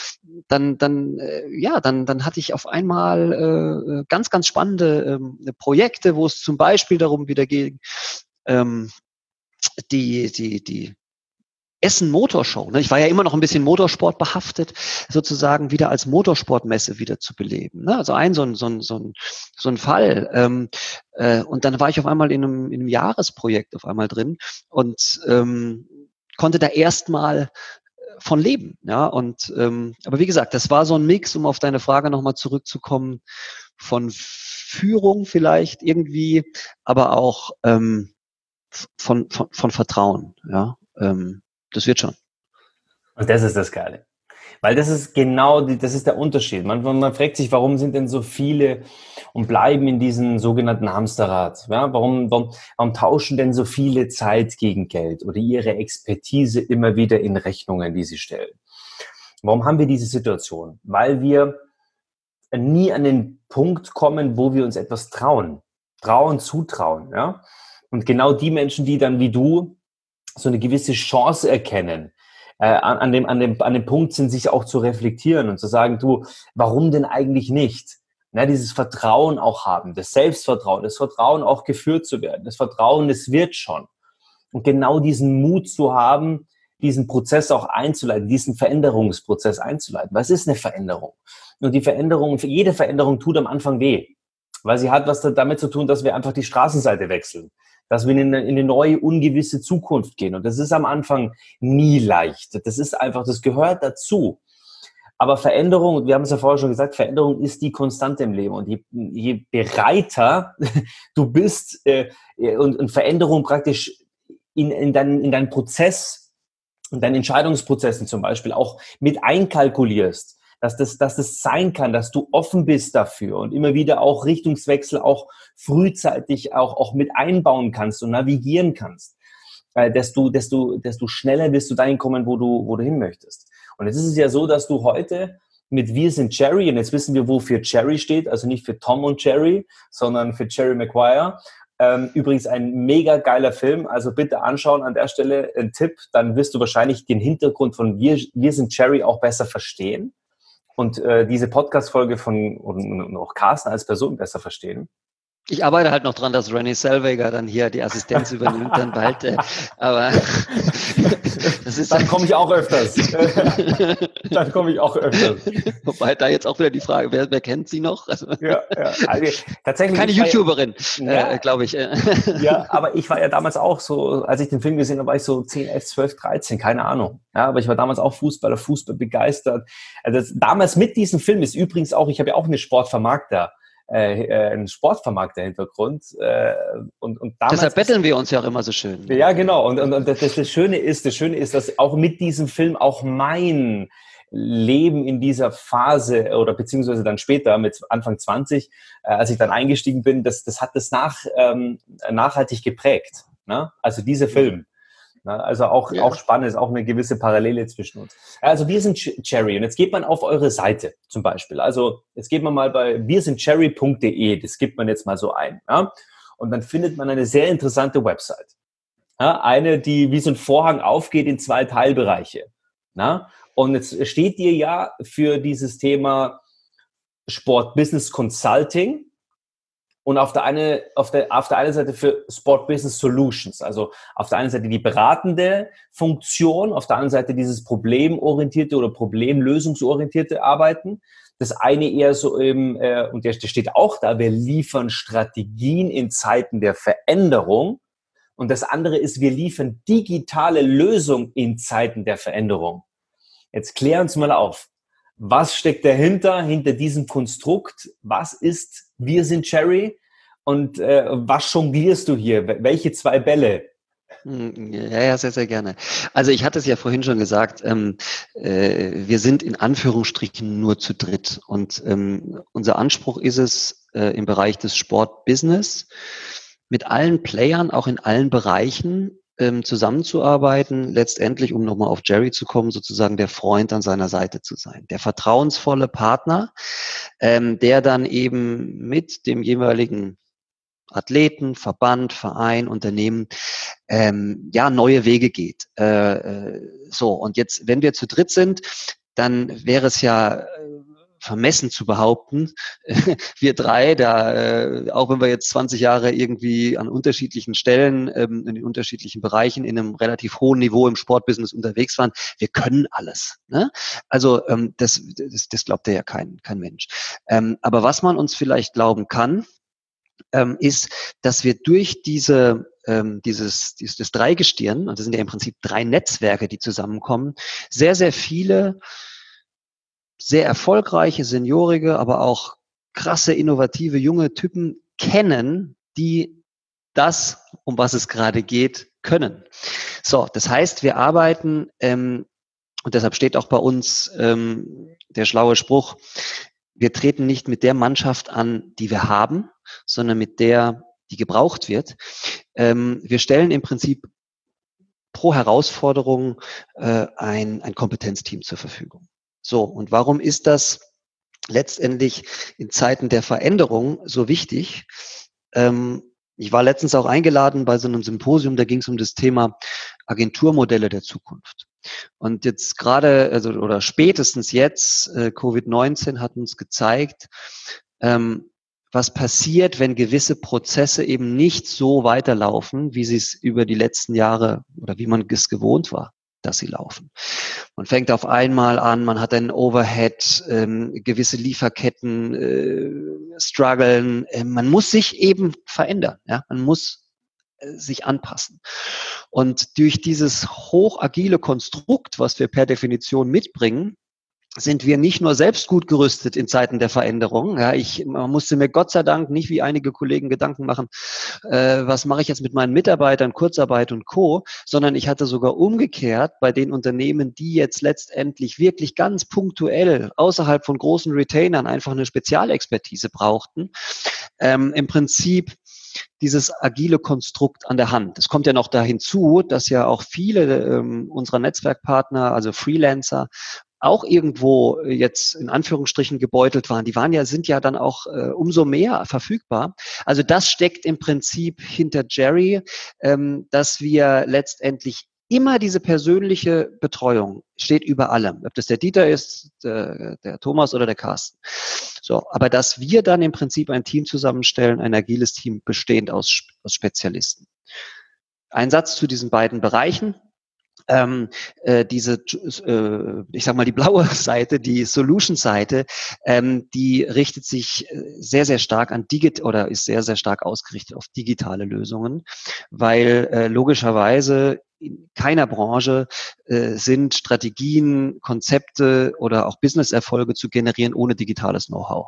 dann hatte ich auf einmal ganz, ganz spannende Projekte, wo es zum Beispiel darum wieder ging, die Essen Motorshow. Ne? Ich war ja immer noch ein bisschen Motorsport behaftet, sozusagen wieder als Motorsportmesse wieder zu beleben. Ne? Also so ein Fall. Und dann war ich auf einmal in einem Jahresprojekt auf einmal drin und konnte da erstmal von leben. Ja, und aber wie gesagt, das war so ein Mix, um auf deine Frage nochmal zurückzukommen, von Führung vielleicht irgendwie, aber auch von Vertrauen. Ja. Das wird schon. Und das ist das Geile. Weil das ist genau, das ist der Unterschied. Man fragt sich, warum sind denn so viele und bleiben in diesem sogenannten Hamsterrad? Ja, warum tauschen denn so viele Zeit gegen Geld oder ihre Expertise immer wieder in Rechnungen, die sie stellen? Warum haben wir diese Situation? Weil wir nie an den Punkt kommen, wo wir uns etwas zutrauen. Ja? Und genau die Menschen, die dann wie du so eine gewisse Chance erkennen, an dem Punkt sind, sich auch zu reflektieren und zu sagen, du, warum denn eigentlich nicht? Na, dieses Vertrauen auch haben, das Selbstvertrauen, das Vertrauen auch geführt zu werden, das Vertrauen, es wird schon. Und genau diesen Mut zu haben, diesen Prozess auch einzuleiten, diesen Veränderungsprozess einzuleiten. Was ist eine Veränderung? Und die Veränderung, jede Veränderung tut am Anfang weh, weil sie hat was damit zu tun, dass wir einfach die Straßenseite wechseln, dass wir in eine neue, ungewisse Zukunft gehen. Und das ist am Anfang nie leicht. Das ist einfach, das gehört dazu. Aber Veränderung, wir haben es ja vorher schon gesagt, Veränderung ist die Konstante im Leben. Und je bereiter du bist und Veränderung praktisch in deinen Prozess, in deinen Entscheidungsprozessen zum Beispiel auch mit einkalkulierst, dass das sein kann, dass du offen bist dafür und immer wieder auch Richtungswechsel auch frühzeitig auch mit einbauen kannst und navigieren kannst, desto schneller wirst du dahin kommen, wo du hin möchtest. Und jetzt ist es ja so, dass du heute mit Wir sind Jerry, und jetzt wissen wir, wofür Jerry steht, also nicht für Tom und Jerry, sondern für Jerry Maguire. Übrigens ein mega geiler Film, also bitte anschauen an der Stelle, ein Tipp, dann wirst du wahrscheinlich den Hintergrund von Wir sind Jerry auch besser verstehen und diese Podcast-Folge und auch Carsten als Person besser verstehen. Ich arbeite halt noch dran, dass Renée Zellweger dann hier die Assistenz übernimmt, dann bald. Aber das ist dann komme ich auch öfters. Wobei da jetzt auch wieder die Frage, wer kennt sie noch? Also, ja. Also, tatsächlich keine YouTuberin, glaube ich. Ja, aber ich war ja damals auch so, als ich den Film gesehen habe, war ich so 10, 11, 12, 13, keine Ahnung. Ja, aber ich war damals auch Fußball begeistert. Also damals mit diesem Film ist übrigens auch, ich habe ja auch einen Sportvermarkter-Hintergrund. Und damals deshalb betteln wir uns ja auch immer so schön. Ja, genau. Und das Schöne ist, dass auch mit diesem Film auch mein Leben in dieser Phase oder beziehungsweise dann später mit Anfang 20, als ich dann eingestiegen bin, das hat das nachhaltig geprägt. Ne? Also dieser Film. Also auch spannend, ist auch eine gewisse Parallele zwischen uns. Also wir sind Cherry und jetzt geht man auf eure Seite zum Beispiel. Also jetzt geht man mal bei wirsindcherry.de, das gibt man jetzt mal so ein. Ja? Und dann findet man eine sehr interessante Website. Ja? Eine, die wie so ein Vorhang aufgeht in 2 Teilbereiche. Na? Und jetzt steht ihr ja für dieses Thema Sport Business Consulting. Und auf der einen Seite für Sport Business Solutions, also auf der einen Seite die beratende Funktion, auf der anderen Seite dieses problemorientierte oder problemlösungsorientierte Arbeiten. Das eine eher so und der steht auch da, wir liefern Strategien in Zeiten der Veränderung. Und das andere ist, wir liefern digitale Lösungen in Zeiten der Veränderung. Jetzt klär uns mal auf. Was steckt dahinter, hinter diesem Konstrukt? Was ist Wir sind Cherry? Und was jonglierst du hier? Welche 2 Bälle Ja, sehr, sehr gerne. Also ich hatte es ja vorhin schon gesagt, wir sind in Anführungsstrichen nur zu dritt. Und unser Anspruch ist es, im Bereich des Sportbusiness mit allen Playern, auch in allen Bereichen, zusammenzuarbeiten, letztendlich, um nochmal auf Jerry zu kommen, sozusagen der Freund an seiner Seite zu sein, der vertrauensvolle Partner, der dann eben mit dem jeweiligen Athleten, Verband, Verein, Unternehmen, ja, neue Wege geht. So, und jetzt, wenn wir zu dritt sind, dann wäre es ja vermessen zu behaupten, wir drei, auch wenn wir jetzt 20 Jahre irgendwie an unterschiedlichen Stellen, in den unterschiedlichen Bereichen in einem relativ hohen Niveau im Sportbusiness unterwegs waren, wir können alles. Ne? Also das glaubt ja kein Mensch. Aber was man uns vielleicht glauben kann, ist, dass wir durch dieses Dreigestirn, und das sind ja im Prinzip drei Netzwerke, die zusammenkommen, sehr, sehr viele sehr erfolgreiche, seniorige, aber auch krasse, innovative, junge Typen kennen, die das, um was es gerade geht, können. So, das heißt, wir arbeiten, und deshalb steht auch bei uns der schlaue Spruch, wir treten nicht mit der Mannschaft an, die wir haben, sondern mit der, die gebraucht wird. Wir stellen im Prinzip pro Herausforderung ein Kompetenzteam zur Verfügung. So, und warum ist das letztendlich in Zeiten der Veränderung so wichtig? Ich war letztens auch eingeladen bei so einem Symposium, da ging es um das Thema Agenturmodelle der Zukunft. Und jetzt gerade, also oder spätestens jetzt, Covid-19 hat uns gezeigt, was passiert, wenn gewisse Prozesse eben nicht so weiterlaufen, wie sie es über die letzten Jahre oder wie man es gewohnt war, dass sie laufen. Man fängt auf einmal an, man hat einen Overhead, gewisse Lieferketten strugglen. Man muss sich eben verändern. Ja? Man muss sich anpassen. Und durch dieses hochagile Konstrukt, was wir per Definition mitbringen, sind wir nicht nur selbst gut gerüstet in Zeiten der Veränderung. Ja, man musste mir Gott sei Dank nicht wie einige Kollegen Gedanken machen, was mache ich jetzt mit meinen Mitarbeitern, Kurzarbeit und Co., sondern ich hatte sogar umgekehrt bei den Unternehmen, die jetzt letztendlich wirklich ganz punktuell außerhalb von großen Retainern einfach eine Spezialexpertise brauchten, im Prinzip dieses agile Konstrukt an der Hand. Es kommt ja noch da hinzu, dass ja auch viele unserer Netzwerkpartner, also Freelancer, auch irgendwo jetzt in Anführungsstrichen gebeutelt waren. Die sind ja dann auch umso mehr verfügbar. Also das steckt im Prinzip hinter Jerry, dass wir letztendlich immer diese persönliche Betreuung steht über allem. Ob das der Dieter ist, der Thomas oder der Carsten. So, aber dass wir dann im Prinzip ein Team zusammenstellen, ein agiles Team bestehend aus Spezialisten. Ein Satz zu diesen beiden Bereichen. Ich sag mal, die blaue Seite, die Solution-Seite, die richtet sich sehr, sehr stark an oder ist sehr, sehr stark ausgerichtet auf digitale Lösungen, weil logischerweise in keiner Branche sind Strategien, Konzepte oder auch Business-Erfolge zu generieren ohne digitales Know-how.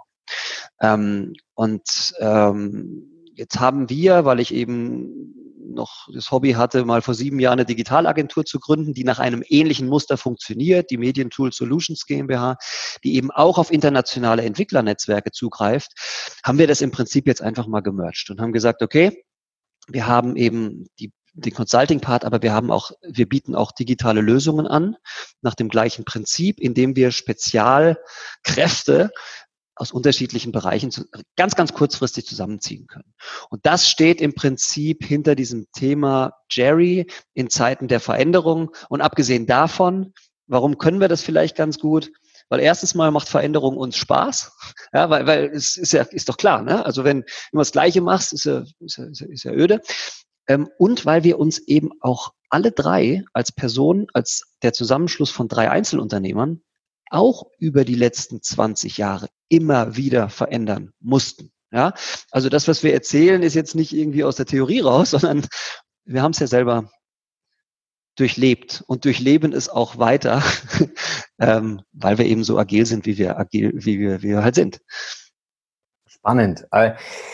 Jetzt haben wir, weil ich eben noch das Hobby hatte, mal vor 7 Jahren eine Digitalagentur zu gründen, die nach einem ähnlichen Muster funktioniert, die Medientool Solutions GmbH, die eben auch auf internationale Entwicklernetzwerke zugreift, haben wir das im Prinzip jetzt einfach mal gemerged und haben gesagt, okay, wir haben eben den Consulting-Part, aber wir bieten auch digitale Lösungen an, nach dem gleichen Prinzip, indem wir Spezialkräfte aus unterschiedlichen Bereichen ganz, ganz kurzfristig zusammenziehen können. Und das steht im Prinzip hinter diesem Thema Jerry in Zeiten der Veränderung. Und abgesehen davon, warum können wir das vielleicht ganz gut? Weil erstens mal macht Veränderung uns Spaß, ja, weil es ist doch klar, ne? Also wenn du das Gleiche machst, ist ja öde. Und weil wir uns eben auch alle drei als Person, als der Zusammenschluss von 3 Einzelunternehmern auch über die letzten 20 Jahre immer wieder verändern mussten. Ja, also das, was wir erzählen, ist jetzt nicht irgendwie aus der Theorie raus, sondern wir haben es ja selber durchlebt und durchleben es auch weiter, weil wir eben so agil sind, wie wir halt sind. Spannend.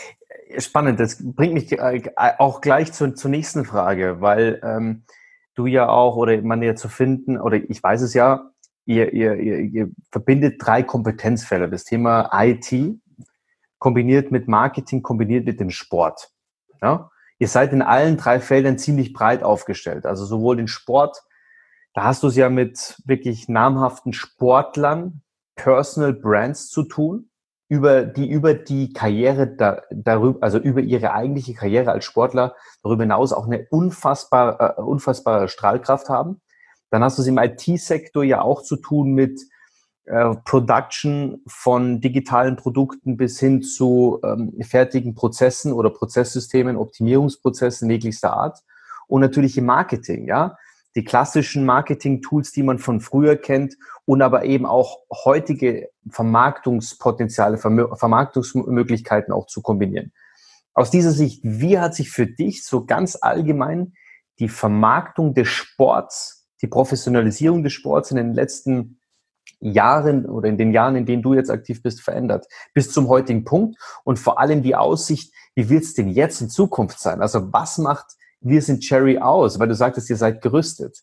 Spannend, das bringt mich auch gleich zur nächsten Frage, weil du ja auch oder man ja zu finden, oder ich weiß es ja, ihr verbindet 3 Kompetenzfelder. Das Thema IT kombiniert mit Marketing, kombiniert mit dem Sport. Ja? Ihr seid in allen 3 Feldern ziemlich breit aufgestellt. Also sowohl den Sport, da hast du es ja mit wirklich namhaften Sportlern, Personal Brands zu tun, über die Karriere darüber, also über ihre eigentliche Karriere als Sportler darüber hinaus auch eine unfassbare Strahlkraft haben. Dann hast du es im IT-Sektor ja auch zu tun mit Production von digitalen Produkten bis hin zu fertigen Prozessen oder Prozesssystemen, Optimierungsprozessen jeglichster Art und natürlich im Marketing, ja. Die klassischen Marketing-Tools, die man von früher kennt und aber eben auch heutige Vermarktungspotenziale, Vermarktungsmöglichkeiten auch zu kombinieren. Aus dieser Sicht, wie hat sich für dich so ganz allgemein die Vermarktung des Sports, die Professionalisierung des Sports in den letzten Jahren oder in den Jahren, in denen du jetzt aktiv bist, verändert bis zum heutigen Punkt und vor allem die Aussicht, wie wird es denn jetzt in Zukunft sein? Also was macht Wir sind Cherry aus? Weil du sagtest, ihr seid gerüstet.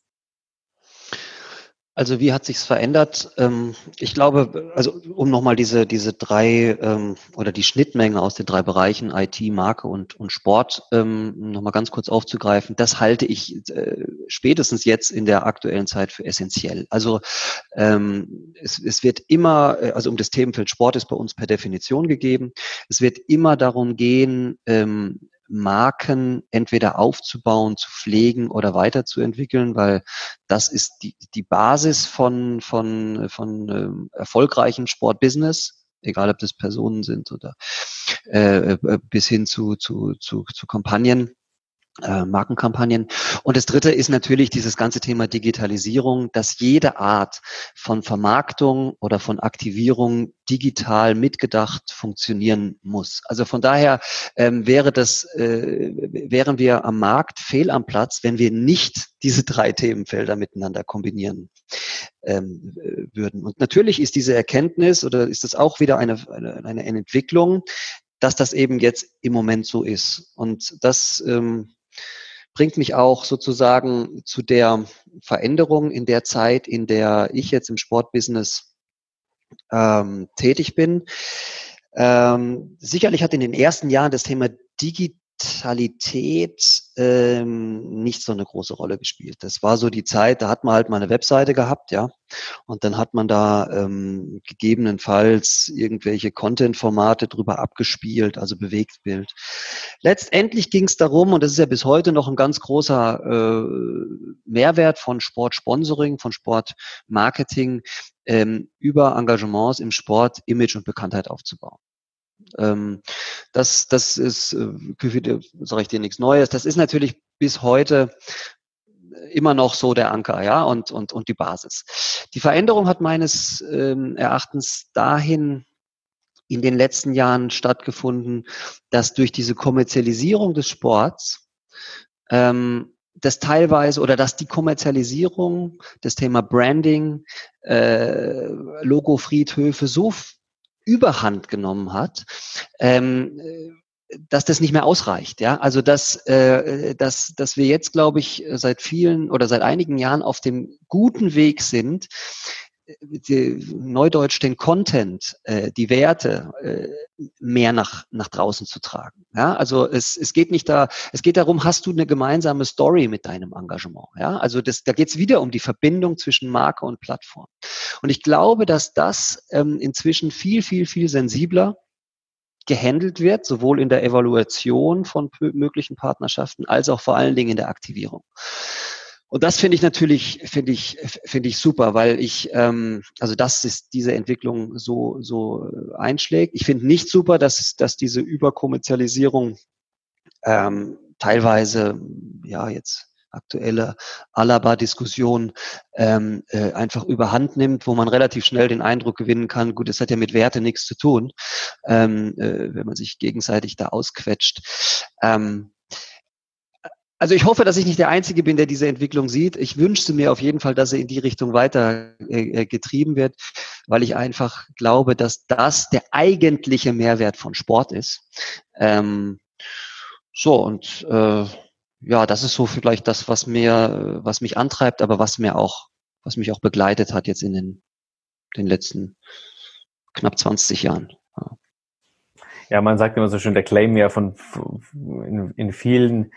Also wie hat sich's verändert? Ich glaube, also um nochmal diese 3 oder die Schnittmenge aus den 3 Bereichen IT, Marke und Sport nochmal ganz kurz aufzugreifen, das halte ich spätestens jetzt in der aktuellen Zeit für essentiell. Also es wird immer, also um das Themenfeld Sport ist bei uns per Definition gegeben, es wird immer darum gehen, Marken entweder aufzubauen, zu pflegen oder weiterzuentwickeln, weil das ist die Basis von erfolgreichem Sportbusiness, egal ob das Personen sind oder bis hin zu Kampagnen. Markenkampagnen. Und das Dritte ist natürlich dieses ganze Thema Digitalisierung, dass jede Art von Vermarktung oder von Aktivierung digital mitgedacht funktionieren muss. Also von daher wären wir am Markt fehl am Platz, wenn wir nicht diese 3 Themenfelder miteinander kombinieren würden. Und natürlich ist diese Erkenntnis oder ist das auch wieder eine Entwicklung, dass das eben jetzt im Moment so ist. Und das bringt mich auch sozusagen zu der Veränderung in der Zeit, in der ich jetzt im Sportbusiness tätig bin. Sicherlich hat in den ersten Jahren das Thema Digitalität nicht so eine große Rolle gespielt. Das war so die Zeit, da hat man halt mal eine Webseite gehabt, ja, und dann hat man da gegebenenfalls irgendwelche Content-Formate drüber abgespielt, also Bewegtbild. Letztendlich ging es darum, und das ist ja bis heute noch ein ganz großer Mehrwert von Sportsponsoring, von Sportmarketing, über Engagements im Sport Image und Bekanntheit aufzubauen. Das ist, sage ich dir nichts Neues, das ist natürlich bis heute immer noch so der Anker, ja, und die Basis. Die Veränderung hat meines Erachtens dahin in den letzten Jahren stattgefunden, dass durch diese Kommerzialisierung des Sports das teilweise oder dass die Kommerzialisierung, das Thema Branding, Logo-Friedhöfe so Überhand genommen hat, dass das nicht mehr ausreicht. Ja, also dass wir jetzt, glaube ich, seit vielen oder seit einigen Jahren auf dem guten Weg sind, Neudeutsch den Content, die Werte mehr nach draußen zu tragen. Ja, also es geht nicht es geht darum, hast du eine gemeinsame Story mit deinem Engagement. Ja, also da geht es wieder um die Verbindung zwischen Marke und Plattform. Und ich glaube, dass das inzwischen viel sensibler gehandelt wird, sowohl in der Evaluation von möglichen Partnerschaften als auch vor allen Dingen in der Aktivierung. Und das finde ich super, weil also dass es diese Entwicklung so einschlägt. Ich finde nicht super, dass diese Überkommerzialisierung teilweise ja jetzt aktuelle Alaba-Diskussion einfach überhand nimmt, wo man relativ schnell den Eindruck gewinnen kann, gut, es hat ja mit Werte nichts zu tun, wenn man sich gegenseitig da ausquetscht. Also ich hoffe, dass ich nicht der Einzige bin, der diese Entwicklung sieht. Ich wünschte mir auf jeden Fall, dass sie in die Richtung weiter getrieben wird. weil ich einfach glaube, dass das der eigentliche Mehrwert von Sport ist. Ja, das ist so vielleicht das, was mich antreibt, aber was mich auch begleitet hat jetzt in den letzten knapp 20 Jahren. Ja. Ja, man sagt immer so schön, der Claim ja in vielen,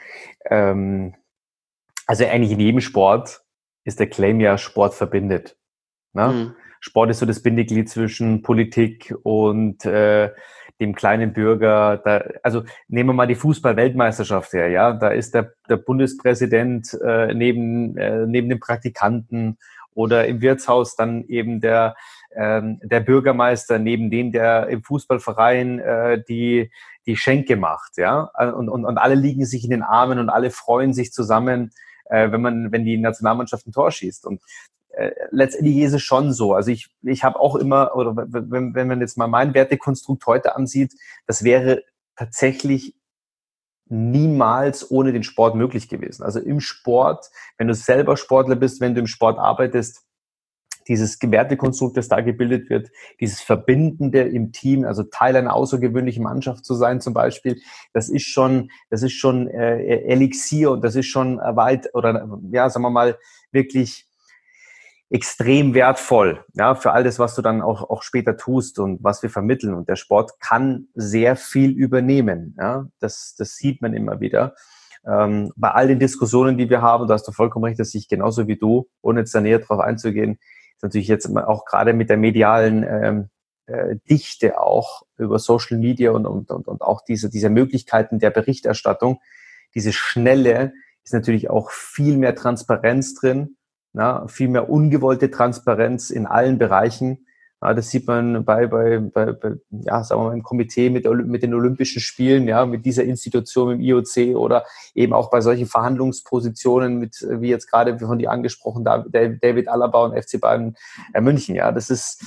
also eigentlich in jedem Sport ist der Claim ja, Sport verbindet. Ne? Sport ist so das Bindeglied zwischen Politik und dem kleinen Bürger. Also nehmen wir mal die Fußball-Weltmeisterschaft her, ja. Da ist der Bundespräsident neben dem Praktikanten oder im Wirtshaus dann eben der Bürgermeister neben dem, der im Fußballverein die Schenke macht, ja. Und alle liegen sich in den Armen und alle freuen sich zusammen, wenn die Nationalmannschaft ein Tor schießt. Und letztendlich ist es schon so. Also ich habe auch immer, oder wenn man jetzt mal mein Wertekonstrukt heute ansieht, das wäre tatsächlich niemals ohne den Sport möglich gewesen. Also im Sport, wenn du selber Sportler bist, wenn du im Sport arbeitest, dieses Wertekonstrukt, das da gebildet wird, dieses Verbindende im Team, also Teil einer außergewöhnlichen Mannschaft zu sein zum Beispiel, das ist schon Elixier und das ist schon weit oder ja, sagen wir mal, wirklich extrem wertvoll, ja, für all das, was du dann auch später tust und was wir vermitteln. Und der Sport kann sehr viel übernehmen, ja, das sieht man immer wieder. Bei all den Diskussionen, die wir haben, da hast du vollkommen recht, dass ich genauso wie du, ohne jetzt da näher drauf einzugehen, ist natürlich jetzt auch gerade mit der medialen Dichte auch über Social Media und auch diese Möglichkeiten der Berichterstattung, diese schnelle, ist natürlich auch viel mehr Transparenz drin. Ja, viel mehr ungewollte Transparenz in allen Bereichen. Ja, das sieht man bei ja, sagen wir mal, im Komitee mit den Olympischen Spielen, ja, mit dieser Institution, im IOC oder eben auch bei solchen Verhandlungspositionen wie jetzt gerade von dir angesprochen, David Alaba und FC Bayern München. Ja, das ist,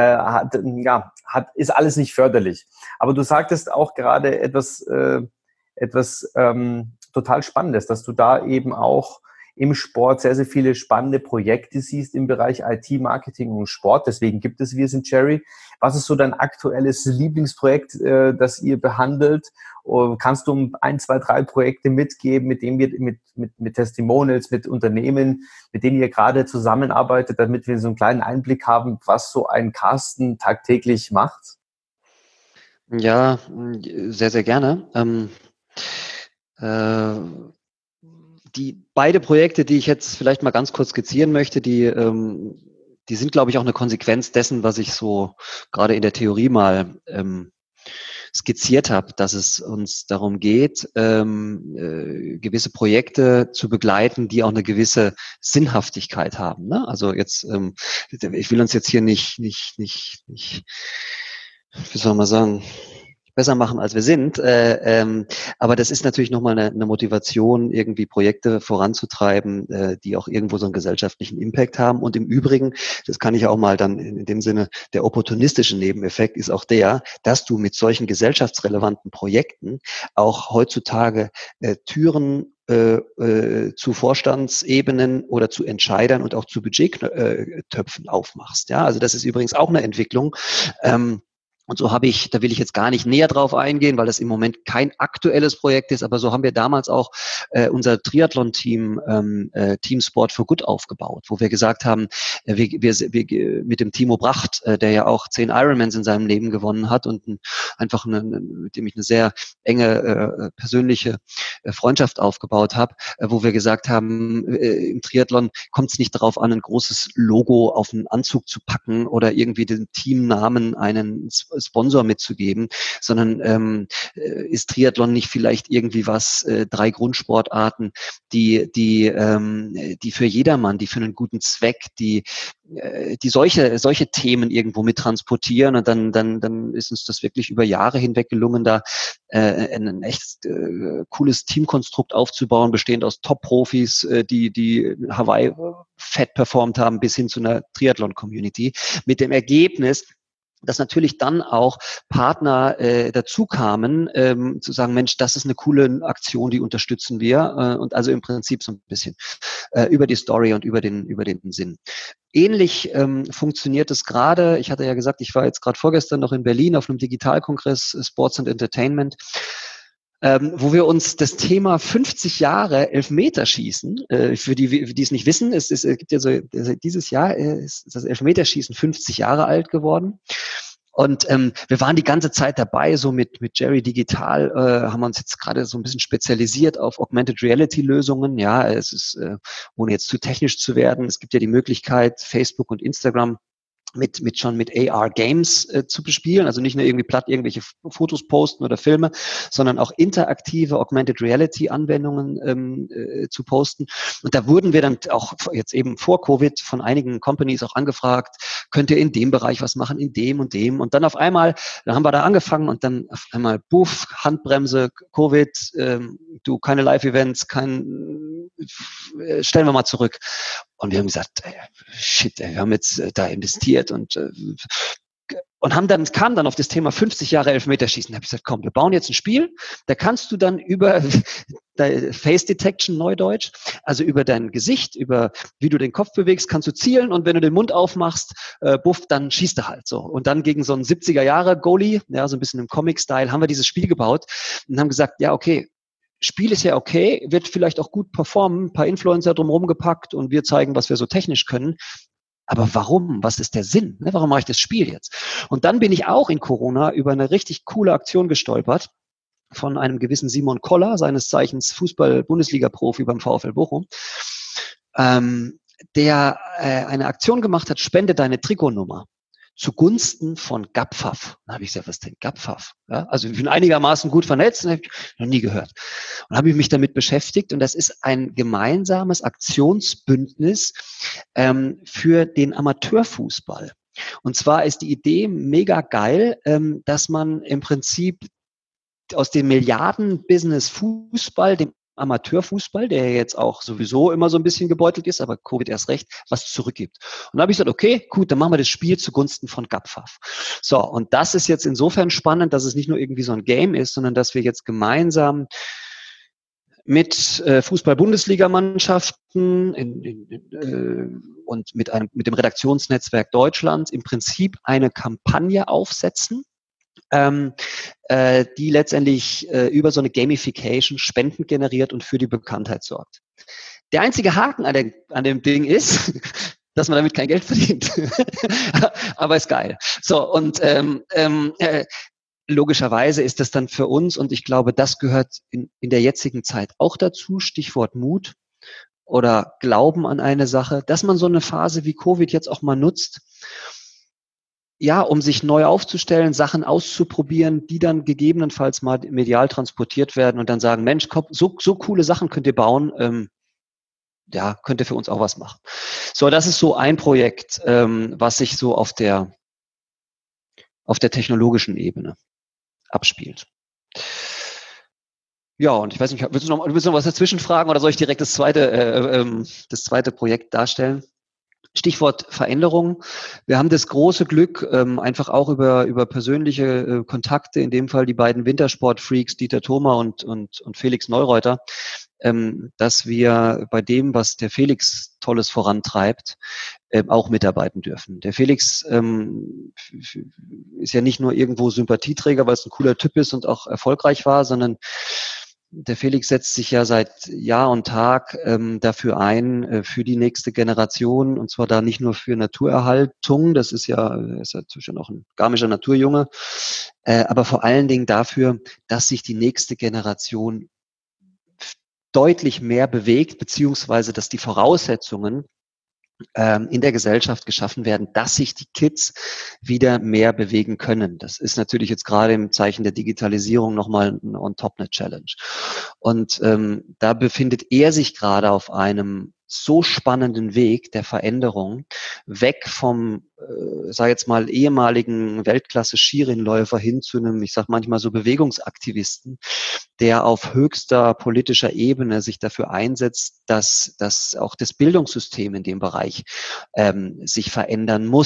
ist alles nicht förderlich. Aber du sagtest auch gerade etwas total Spannendes, dass du da eben auch im Sport sehr, sehr viele spannende Projekte siehst im Bereich IT-Marketing und Sport. Deswegen gibt es Wir sind Cherry. Was ist so dein aktuelles Lieblingsprojekt, das ihr behandelt? Kannst du 1, 2, 3 Projekte mitgeben, mit denen wir mit Testimonials, mit Unternehmen, mit denen ihr gerade zusammenarbeitet, damit wir so einen kleinen Einblick haben, was so ein Carsten tagtäglich macht? Ja, sehr, sehr gerne. Die beide Projekte, die ich jetzt vielleicht mal ganz kurz skizzieren möchte, die sind, glaube ich, auch eine Konsequenz dessen, was ich so gerade in der Theorie mal skizziert habe, dass es uns darum geht, gewisse Projekte zu begleiten, die auch eine gewisse Sinnhaftigkeit haben. Ne? Also jetzt, ich will uns jetzt hier nicht, wie soll man sagen, besser machen, als wir sind. Aber das ist natürlich nochmal eine Motivation, irgendwie Projekte voranzutreiben, die auch irgendwo so einen gesellschaftlichen Impact haben. Und im Übrigen, das kann ich auch mal dann in dem Sinne, der opportunistische Nebeneffekt ist auch der, dass du mit solchen gesellschaftsrelevanten Projekten auch heutzutage Türen zu Vorstandsebenen oder zu Entscheidern und auch zu Budgettöpfen aufmachst. Ja, also das ist übrigens auch eine Entwicklung. Und so da will ich jetzt gar nicht näher drauf eingehen, weil das im Moment kein aktuelles Projekt ist, aber so haben wir damals auch unser Triathlon-Team Team Sport for Good aufgebaut, wo wir gesagt haben, wir mit dem Timo Bracht, der ja auch 10 Ironmans in seinem Leben gewonnen hat und mit dem ich eine sehr enge persönliche Freundschaft aufgebaut habe, wo wir gesagt haben, im Triathlon kommt es nicht darauf an, ein großes Logo auf einen Anzug zu packen oder irgendwie den Teamnamen einen Sponsor mitzugeben, sondern ist Triathlon nicht vielleicht irgendwie 3 Grundsportarten, die für jedermann, die für einen guten Zweck, die solche Themen irgendwo mit transportieren, und dann ist uns das wirklich über Jahre hinweg gelungen, da ein echt cooles Teamkonstrukt aufzubauen, bestehend aus Top-Profis, die Hawaii fett performt haben, bis hin zu einer Triathlon-Community, mit dem Ergebnis, dass natürlich dann auch Partner dazu kamen, zu sagen, Mensch, das ist eine coole Aktion, die unterstützen wir. Und also im Prinzip so ein bisschen über die Story und über den Sinn. Ähnlich funktioniert es gerade. Ich hatte ja gesagt, ich war jetzt gerade vorgestern noch in Berlin auf einem Digitalkongress Sports and Entertainment, wo wir uns das Thema 50 Jahre Elfmeterschießen, für die es nicht wissen, es gibt ja so, dieses Jahr ist das Elfmeterschießen 50 Jahre alt geworden. Und wir waren die ganze Zeit dabei, so mit Jerry Digital, haben wir uns jetzt gerade so ein bisschen spezialisiert auf Augmented Reality Lösungen. Ja, es ist, ohne jetzt zu technisch zu werden, es gibt ja die Möglichkeit, Facebook und Instagram mit AR Games zu bespielen, also nicht nur irgendwie platt irgendwelche Fotos posten oder Filme, sondern auch interaktive Augmented Reality Anwendungen zu posten. Und da wurden wir dann auch jetzt eben vor Covid von einigen Companies auch angefragt, könnt ihr in dem Bereich was machen, in dem und dem. Und dann auf einmal, dann haben wir da angefangen und dann auf einmal, buff, Handbremse, Covid, keine Live-Events, stellen wir mal zurück. Und wir haben gesagt, shit, wir haben jetzt da investiert und kamen dann auf das Thema 50 Jahre Elfmeterschießen. Da habe ich gesagt, komm, wir bauen jetzt ein Spiel, da kannst du dann über Face Detection, Neudeutsch, also über dein Gesicht, über wie du den Kopf bewegst, kannst du zielen und wenn du den Mund aufmachst, buff, dann schießt er halt so. Und dann gegen so einen 70er Jahre Goalie, ja, so ein bisschen im Comic-Style, haben wir dieses Spiel gebaut und haben gesagt, ja, okay, Spiel ist ja okay, wird vielleicht auch gut performen, ein paar Influencer drumherum gepackt und wir zeigen, was wir so technisch können. Aber warum? Was ist der Sinn? Warum mache ich das Spiel jetzt? Und dann bin ich auch in Corona über eine richtig coole Aktion gestolpert von einem gewissen Simon Koller, seines Zeichens Fußball-Bundesliga-Profi beim VfL Bochum, der eine Aktion gemacht hat, spende deine Trikotnummer zugunsten von Gapfaf. Da habe ich gesagt, was ist denn Gapfaf? Ja, also ich bin einigermaßen gut vernetzt, habe ich noch nie gehört. Und habe ich mich damit beschäftigt und das ist ein gemeinsames Aktionsbündnis für den Amateurfußball. Und zwar ist die Idee mega geil, dass man im Prinzip aus dem Milliarden-Business Fußball, dem Amateurfußball, der jetzt auch sowieso immer so ein bisschen gebeutelt ist, aber Covid erst recht, was zurückgibt. Und da habe ich gesagt, okay, gut, dann machen wir das Spiel zugunsten von Gapfaf. So, und das ist jetzt insofern spannend, dass es nicht nur irgendwie so ein Game ist, sondern dass wir jetzt gemeinsam mit Fußball-Bundesliga-Mannschaften und mit dem Redaktionsnetzwerk Deutschland im Prinzip eine Kampagne aufsetzen, die letztendlich über so eine Gamification Spenden generiert und für die Bekanntheit sorgt. Der einzige Haken an dem Ding ist, dass man damit kein Geld verdient. Aber ist geil. So, und logischerweise ist das dann für uns, und ich glaube, das gehört in der jetzigen Zeit auch dazu, Stichwort Mut oder Glauben an eine Sache, dass man so eine Phase wie Covid jetzt auch mal nutzt, ja, um sich neu aufzustellen, Sachen auszuprobieren, die dann gegebenenfalls mal medial transportiert werden und dann sagen, Mensch, komm, so coole Sachen könnt ihr bauen, ja, könnt ihr für uns auch was machen. So, das ist so ein Projekt, was sich so auf der technologischen Ebene abspielt. Ja, und ich weiß nicht, willst du noch was dazwischen fragen oder soll ich direkt das zweite Projekt darstellen? Stichwort Veränderung. Wir haben das große Glück, einfach auch über persönliche Kontakte, in dem Fall die beiden Wintersport-Freaks, Dieter Thoma und Felix Neureuter, dass wir bei dem, was der Felix Tolles vorantreibt, auch mitarbeiten dürfen. Der Felix ist ja nicht nur irgendwo Sympathieträger, weil es ein cooler Typ ist und auch erfolgreich war, sondern der Felix setzt sich ja seit Jahr und Tag dafür ein, für die nächste Generation, und zwar da nicht nur für Naturerhaltung, er ist ja zwischen auch ein garmischer Naturjunge, aber vor allen Dingen dafür, dass sich die nächste Generation deutlich mehr bewegt, beziehungsweise dass die Voraussetzungen in der Gesellschaft geschaffen werden, dass sich die Kids wieder mehr bewegen können. Das ist natürlich jetzt gerade im Zeichen der Digitalisierung nochmal on top eine Challenge. Und da befindet er sich gerade auf einem so spannenden Weg der Veränderung, weg vom, sag jetzt mal, ehemaligen Weltklasse-Skirennläufer hin zu einem, ich sag manchmal so Bewegungsaktivisten, der auf höchster politischer Ebene sich dafür einsetzt, dass auch das Bildungssystem in dem Bereich sich verändern muss.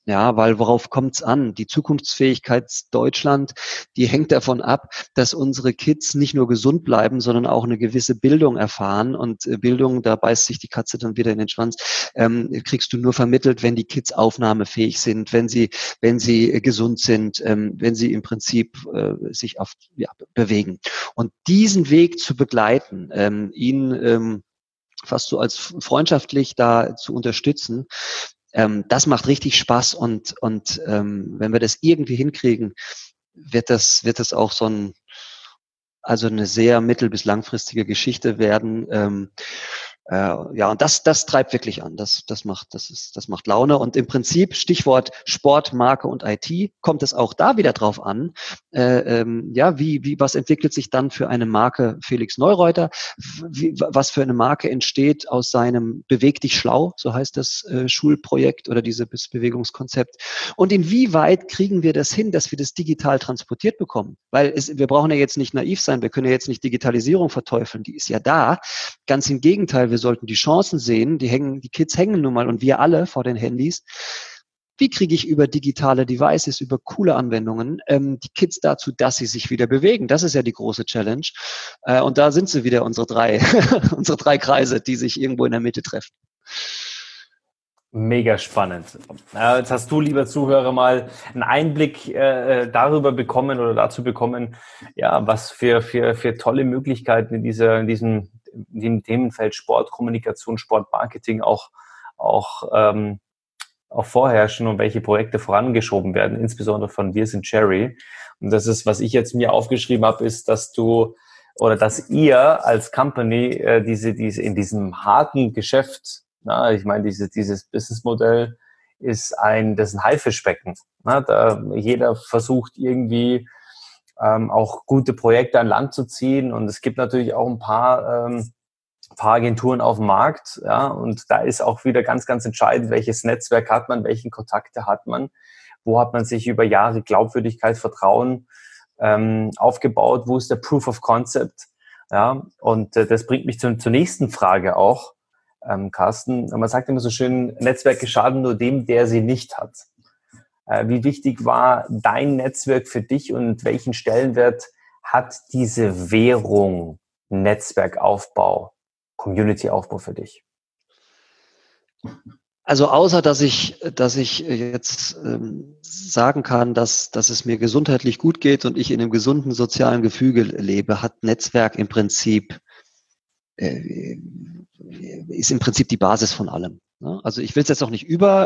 Ja, weil worauf kommt's an? Die Zukunftsfähigkeit Deutschland, die hängt davon ab, dass unsere Kids nicht nur gesund bleiben, sondern auch eine gewisse Bildung erfahren. Und Bildung, da beißt sich die Katze dann wieder in den Schwanz, kriegst du nur vermittelt, wenn die Kids aufnahmefähig sind, wenn sie gesund sind, wenn sie im Prinzip sich bewegen. Und diesen Weg zu begleiten, ihn fast so als freundschaftlich da zu unterstützen, das macht richtig Spaß und wenn wir das irgendwie hinkriegen, wird das auch also eine sehr mittel- bis langfristige Geschichte werden. Ja, und das treibt wirklich an. Das macht Laune. Und im Prinzip, Stichwort Sport, Marke und IT, kommt es auch da wieder drauf an. Ja, was entwickelt sich dann für eine Marke Felix Neureuter? Was für eine Marke entsteht aus seinem Beweg dich schlau, so heißt das Schulprojekt oder dieses Bewegungskonzept. Und inwieweit kriegen wir das hin, dass wir das digital transportiert bekommen? Weil wir brauchen ja jetzt nicht naiv sein. Wir können ja jetzt nicht Digitalisierung verteufeln. Die ist ja da. Ganz im Gegenteil, wir sollten die Chancen sehen. Die Kids hängen nun mal und wir alle vor den Handys. Wie kriege ich über digitale Devices, über coole Anwendungen die Kids dazu, dass sie sich wieder bewegen? Das ist ja die große Challenge. Und da sind sie wieder, unsere drei Kreise, die sich irgendwo in der Mitte treffen. Mega spannend. Jetzt hast du, lieber Zuhörer, mal einen Einblick darüber bekommen oder dazu bekommen, ja, was für tolle Möglichkeiten in diesem Themenfeld Sport, Kommunikation, Sportmarketing auch vorherrschen und welche Projekte vorangeschoben werden, insbesondere von Wir sind Cherry. Und das ist, was ich jetzt mir aufgeschrieben habe, ist, dass ihr als Company diese in diesem harten Geschäft, na, ich meine, dieses Businessmodell ist ein Haifischbecken. Na, da jeder versucht irgendwie auch gute Projekte an Land zu ziehen, und es gibt natürlich auch ein paar Agenturen auf dem Markt, ja, und da ist auch wieder ganz, ganz entscheidend, welches Netzwerk hat man, welche Kontakte hat man, wo hat man sich über Jahre Glaubwürdigkeit, Vertrauen aufgebaut, wo ist der Proof of Concept, ja, und das bringt mich zur nächsten Frage auch, Carsten. Man sagt immer so schön, Netzwerke schaden nur dem, der sie nicht hat. Wie wichtig war dein Netzwerk für dich und welchen Stellenwert hat diese Währung Netzwerkaufbau, Community-Aufbau für dich? Also außer, dass ich jetzt sagen kann, dass es mir gesundheitlich gut geht und ich in einem gesunden sozialen Gefüge lebe, hat Netzwerk im Prinzip ist im Prinzip die Basis von allem. Ne? Also ich will es jetzt auch nicht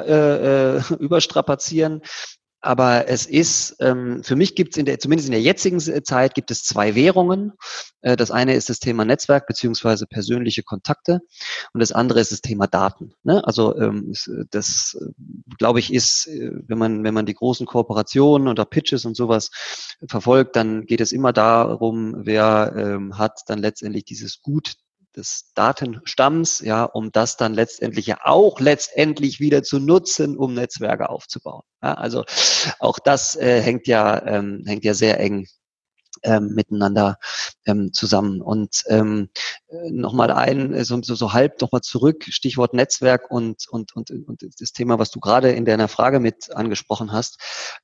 überstrapazieren, aber es ist, für mich gibt es zumindest in der jetzigen Zeit gibt es zwei Währungen. Das eine ist das Thema Netzwerk beziehungsweise persönliche Kontakte und das andere ist das Thema Daten. Ne? Also das, glaube ich, ist, wenn man die großen Kooperationen oder Pitches und sowas verfolgt, dann geht es immer darum, wer hat dann letztendlich dieses Gut des Datenstamms, ja, um das dann letztendlich wieder zu nutzen, um Netzwerke aufzubauen. Ja, also auch das hängt ja sehr eng miteinander zusammen. Und nochmal so halb nochmal zurück, Stichwort Netzwerk und das Thema, was du gerade in deiner Frage mit angesprochen hast.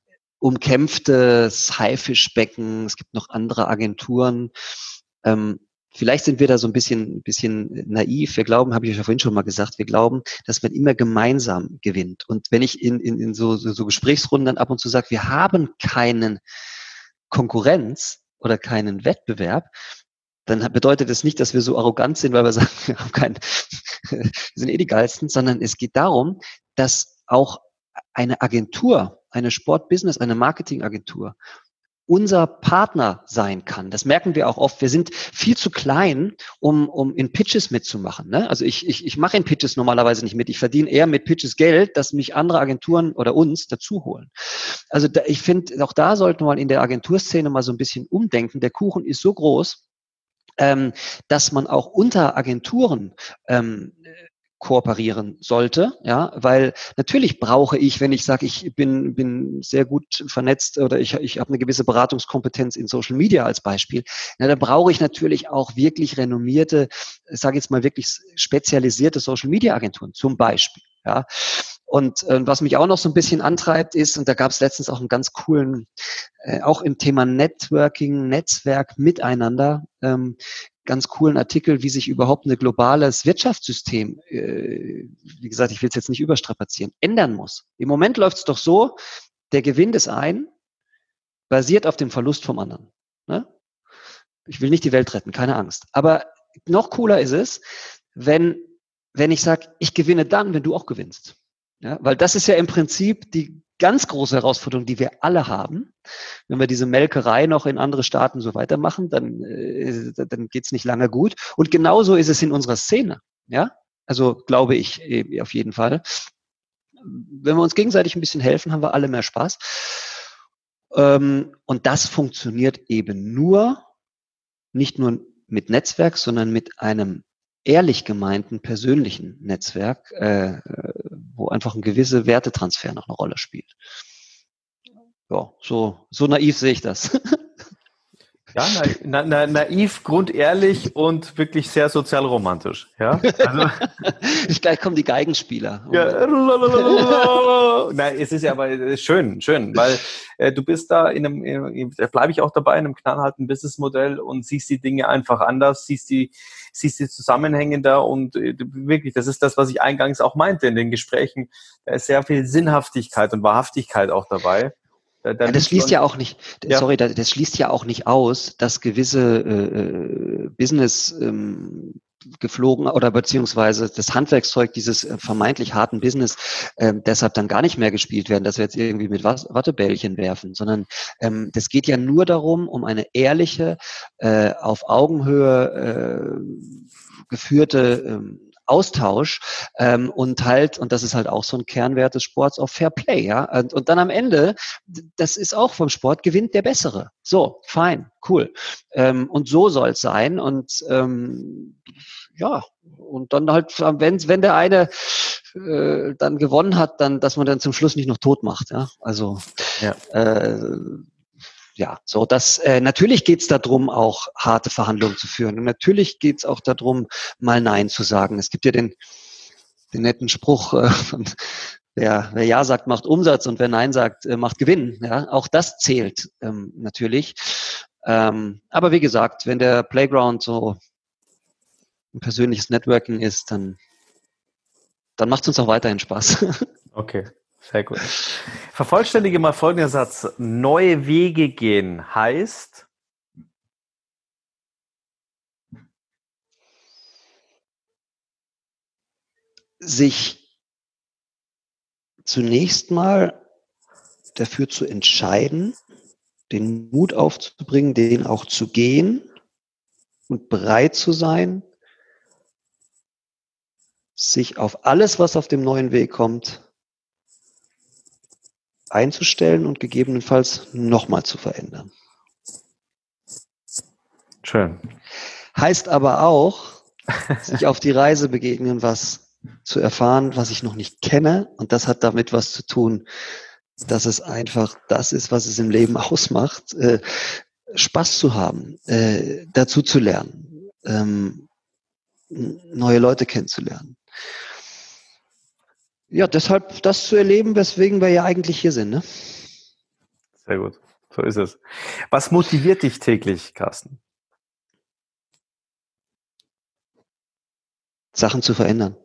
Umkämpftes Haifischbecken, es gibt noch andere Agenturen. Vielleicht sind wir da so ein bisschen naiv. Wir glauben, habe ich ja vorhin schon mal gesagt, wir glauben, dass man immer gemeinsam gewinnt. Und wenn ich in so Gesprächsrunden dann ab und zu sage, wir haben keinen Konkurrenz oder keinen Wettbewerb, dann bedeutet es nicht, dass wir so arrogant sind, weil wir sagen, wir sind die Geilsten, sondern es geht darum, dass auch eine Agentur, eine Sport-Business, eine Marketingagentur unser Partner sein kann. Das merken wir auch oft. Wir sind viel zu klein, um in Pitches mitzumachen. Ne? Also ich mache in Pitches normalerweise nicht mit. Ich verdiene eher mit Pitches Geld, dass mich andere Agenturen oder uns dazu holen. Also ich finde, auch da sollten wir mal in der Agenturszene mal so ein bisschen umdenken. Der Kuchen ist so groß, dass man auch unter Agenturen kooperieren sollte, ja, weil natürlich brauche ich, wenn ich sage, ich bin sehr gut vernetzt oder ich habe eine gewisse Beratungskompetenz in Social Media als Beispiel, na, dann brauche ich natürlich auch wirklich renommierte, ich sage jetzt mal wirklich spezialisierte Social Media Agenturen zum Beispiel, ja. Und was mich auch noch so ein bisschen antreibt ist, und da gab es letztens auch einen ganz coolen, auch im Thema Networking, Netzwerk miteinander, ganz coolen Artikel, wie sich überhaupt ein globales Wirtschaftssystem, wie gesagt, ich will es jetzt nicht überstrapazieren, ändern muss. Im Moment läuft es doch so, der Gewinn des einen basiert auf dem Verlust vom anderen. Ne? Ich will nicht die Welt retten, keine Angst. Aber noch cooler ist es, wenn ich sage, ich gewinne dann, wenn du auch gewinnst. Ja, weil das ist ja im Prinzip die ganz große Herausforderung, die wir alle haben. Wenn wir diese Melkerei noch in andere Staaten so weitermachen, dann geht's nicht lange gut. Und genauso ist es in unserer Szene. Ja, also glaube ich auf jeden Fall. Wenn wir uns gegenseitig ein bisschen helfen, haben wir alle mehr Spaß. Und das funktioniert eben nicht nur mit Netzwerk, sondern mit einem ehrlich gemeinten persönlichen Netzwerk, wo einfach ein gewisser Wertetransfer noch eine Rolle spielt. Ja, so naiv sehe ich das. Ja, naiv, grundehrlich und wirklich sehr sozialromantisch. Ja, also Gleich kommen die Geigenspieler. Ja. Nein, es ist ja aber schön, weil du bist da da bleibe ich auch dabei, in einem knallharten Businessmodell und siehst die Dinge einfach anders, siehst die zusammenhängender und wirklich, das ist das, was ich eingangs auch meinte in den Gesprächen. Da ist sehr viel Sinnhaftigkeit und Wahrhaftigkeit auch dabei. Das schließt ja auch nicht, sorry, das schließt ja auch nicht aus, dass gewisse Business geflogen oder beziehungsweise das Handwerkszeug dieses vermeintlich harten Business deshalb dann gar nicht mehr gespielt werden, dass wir jetzt irgendwie mit Wattebällchen werfen, sondern das geht ja nur darum, um eine ehrliche, auf Augenhöhe geführte Austausch und das ist halt auch so ein Kernwert des Sports, auf Fair Play, ja. Und dann am Ende, das ist auch vom Sport, gewinnt der Bessere. So, fein, cool. Und so soll es sein. Und ja, und dann halt, wenn der eine dann gewonnen hat, dann, dass man dann zum Schluss nicht noch tot macht, ja. Also ja, so das natürlich geht's darum, auch harte Verhandlungen zu führen. Und natürlich geht's auch darum, mal Nein zu sagen. Es gibt ja den netten Spruch, wer Ja sagt, macht Umsatz und wer Nein sagt, macht Gewinn. Ja, auch das zählt natürlich. Aber wie gesagt, wenn der Playground so ein persönliches Networking ist, dann macht's uns auch weiterhin Spaß. Okay. Sehr gut. Vervollständige mal folgenden Satz. Neue Wege gehen heißt? Sich zunächst mal dafür zu entscheiden, den Mut aufzubringen, den auch zu gehen und bereit zu sein, sich auf alles, was auf dem neuen Weg kommt, einzustellen und gegebenenfalls nochmal zu verändern. Schön. Heißt aber auch, sich auf die Reise begegnen, was zu erfahren, was ich noch nicht kenne. Und das hat damit was zu tun, dass es einfach das ist, was es im Leben ausmacht, Spaß zu haben, dazu zu lernen, neue Leute kennenzulernen. Ja, deshalb das zu erleben, weswegen wir ja eigentlich hier sind. Ne? Sehr gut, so ist es. Was motiviert dich täglich, Carsten? Sachen zu verändern.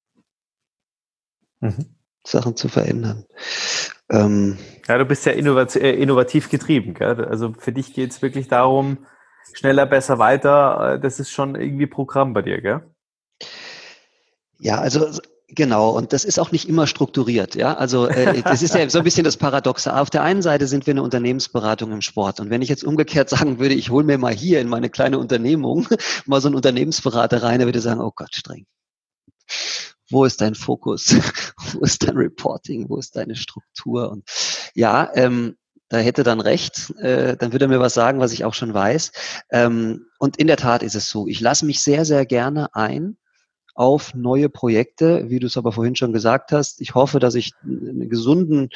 Sachen zu verändern. Ja, du bist ja innovativ getrieben. Gell? Also für dich geht es wirklich darum, schneller, besser, weiter. Das ist schon irgendwie Programm bei dir, gell? Ja, also genau. Und das ist auch nicht immer strukturiert. Ja, also das ist ja so ein bisschen das Paradoxe. Auf der einen Seite sind wir eine Unternehmensberatung im Sport. Und wenn ich jetzt umgekehrt sagen würde, ich hole mir mal hier in meine kleine Unternehmung mal so einen Unternehmensberater rein, der würde sagen, oh Gott, streng. Wo ist dein Fokus? Wo ist dein Reporting? Wo ist deine Struktur? Und ja, da hätte dann recht. Dann würde er mir was sagen, was ich auch schon weiß. Und in der Tat ist es so. Ich lasse mich sehr, sehr gerne ein auf neue Projekte, wie du es aber vorhin schon gesagt hast. Ich hoffe, dass ich einen gesunden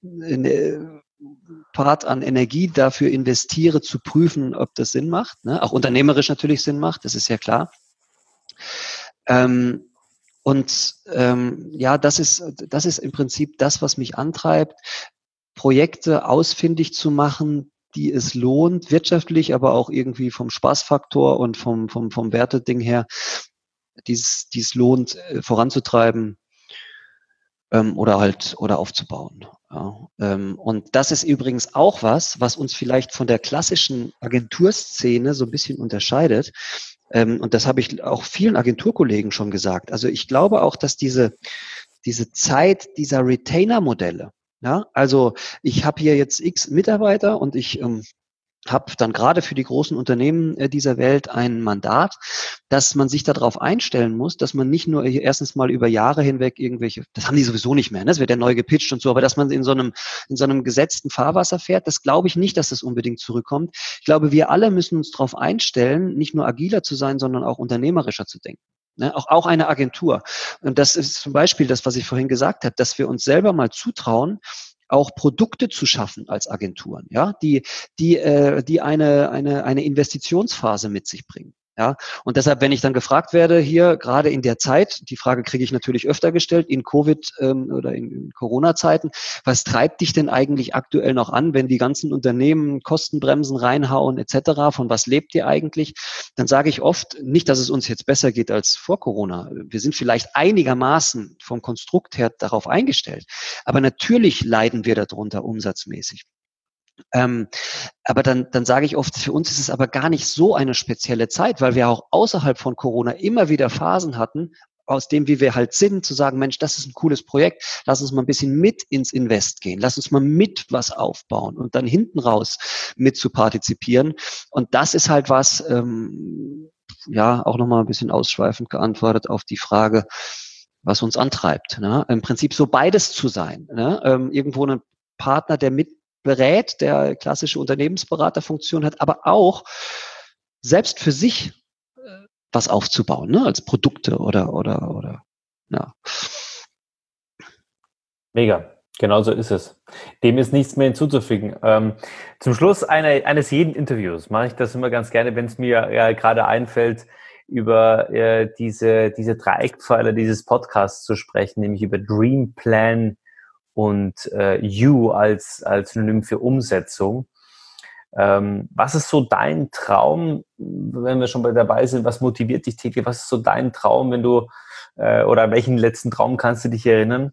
Part an Energie dafür investiere, zu prüfen, ob das Sinn macht. Ne? Auch unternehmerisch natürlich Sinn macht, das ist ja klar. Und Und ja, das ist im Prinzip das, was mich antreibt, Projekte ausfindig zu machen, die es lohnt, wirtschaftlich, aber auch irgendwie vom Spaßfaktor und vom Werteding her, dies lohnt, voranzutreiben, oder aufzubauen. Ja, und das ist übrigens auch was uns vielleicht von der klassischen Agenturszene so ein bisschen unterscheidet. Und das habe ich auch vielen Agenturkollegen schon gesagt. Also ich glaube auch, dass diese Zeit dieser Retainer-Modelle, ja, also ich habe hier jetzt X Mitarbeiter und ich habe dann gerade für die großen Unternehmen dieser Welt ein Mandat, dass man sich darauf einstellen muss, dass man nicht nur erstens mal über Jahre hinweg irgendwelche, das haben die sowieso nicht mehr, ne? Das wird ja neu gepitcht und so, aber dass man in so einem gesetzten Fahrwasser fährt, das glaube ich nicht, dass das unbedingt zurückkommt. Ich glaube, wir alle müssen uns darauf einstellen, nicht nur agiler zu sein, sondern auch unternehmerischer zu denken. Ne, auch eine Agentur. Und das ist zum Beispiel das, was ich vorhin gesagt habe, dass wir uns selber mal zutrauen, auch Produkte zu schaffen als Agenturen, ja, die eine Investitionsphase mit sich bringen. Ja, und deshalb, wenn ich dann gefragt werde, hier gerade in der Zeit, die Frage kriege ich natürlich öfter gestellt, in Covid oder in Corona-Zeiten, was treibt dich denn eigentlich aktuell noch an, wenn die ganzen Unternehmen Kostenbremsen reinhauen etc., von was lebt ihr eigentlich? Dann sage ich oft, nicht, dass es uns jetzt besser geht als vor Corona. Wir sind vielleicht einigermaßen vom Konstrukt her darauf eingestellt, aber natürlich leiden wir darunter umsatzmäßig. Aber dann sage ich oft, für uns ist es aber gar nicht so eine spezielle Zeit, weil wir auch außerhalb von Corona immer wieder Phasen hatten, aus dem, wie wir halt sind, zu sagen, Mensch, das ist ein cooles Projekt, lass uns mal ein bisschen mit ins Invest gehen, lass uns mal mit was aufbauen und dann hinten raus mit zu partizipieren. Und das ist halt was, ja, auch nochmal ein bisschen ausschweifend geantwortet auf die Frage, was uns antreibt. Ne? Im Prinzip so beides zu sein. Ne? Irgendwo ein Partner, der mit berät, der klassische Unternehmensberaterfunktion hat, aber auch selbst für sich was aufzubauen, ne? Als Produkte oder ja. Mega, genau so ist es. Dem ist nichts mehr hinzuzufügen. Zum Schluss eines jeden Interviews mache ich das immer ganz gerne, wenn es mir gerade einfällt, über diese Dreieckpfeiler dieses Podcasts zu sprechen, nämlich über Dream, Plan und You als Synonym für Umsetzung. Was ist so dein Traum, wenn wir schon dabei sind, was motiviert dich täglich? Was ist so dein Traum, wenn du, oder an welchen letzten Traum kannst du dich erinnern?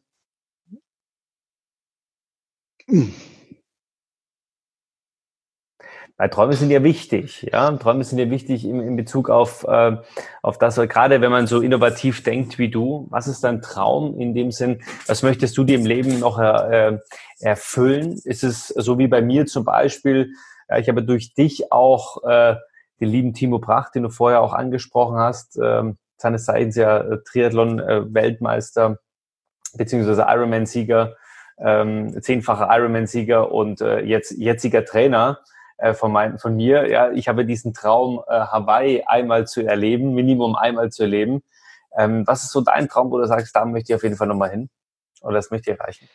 Weil Träume sind ja wichtig, ja. Träume sind ja wichtig in Bezug auf das, gerade wenn man so innovativ denkt wie du. Was ist dein Traum in dem Sinn? Was möchtest du dir im Leben noch erfüllen? Ist es so wie bei mir zum Beispiel, ich habe durch dich auch den lieben Timo Bracht, den du vorher auch angesprochen hast, seines Zeichens ja Triathlon-Weltmeister, beziehungsweise Ironman-Sieger, 10-facher Ironman-Sieger und jetziger Trainer, von mir, ja, ich habe diesen Traum, Hawaii einmal zu erleben, Minimum einmal zu erleben. Was ist so dein Traum, wo du sagst, da möchte ich auf jeden Fall nochmal hin? Oder das möchte ich erreichen?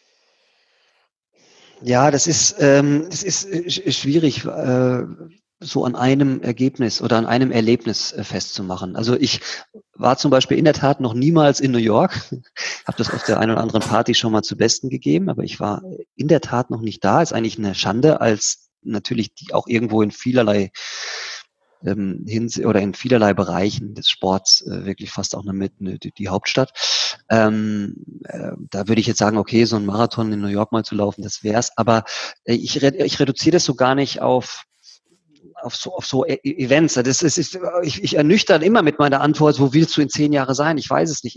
Ja, das ist schwierig, so an einem Ergebnis oder an einem Erlebnis festzumachen. Also ich war zum Beispiel in der Tat noch niemals in New York, habe das auf der einen oder anderen Party schon mal zu Besten gegeben, aber ich war in der Tat noch nicht da. Ist eigentlich eine Schande, als natürlich die auch irgendwo in vielerlei oder in vielerlei Bereichen des Sports wirklich fast auch die Hauptstadt. Da würde ich jetzt sagen, okay, so ein Marathon in New York mal zu laufen, das wär's. Aber ich reduziere das so gar nicht auf so Events. Ich ernüchtern immer mit meiner Antwort, wo willst du in 10 Jahre sein? Ich weiß es nicht.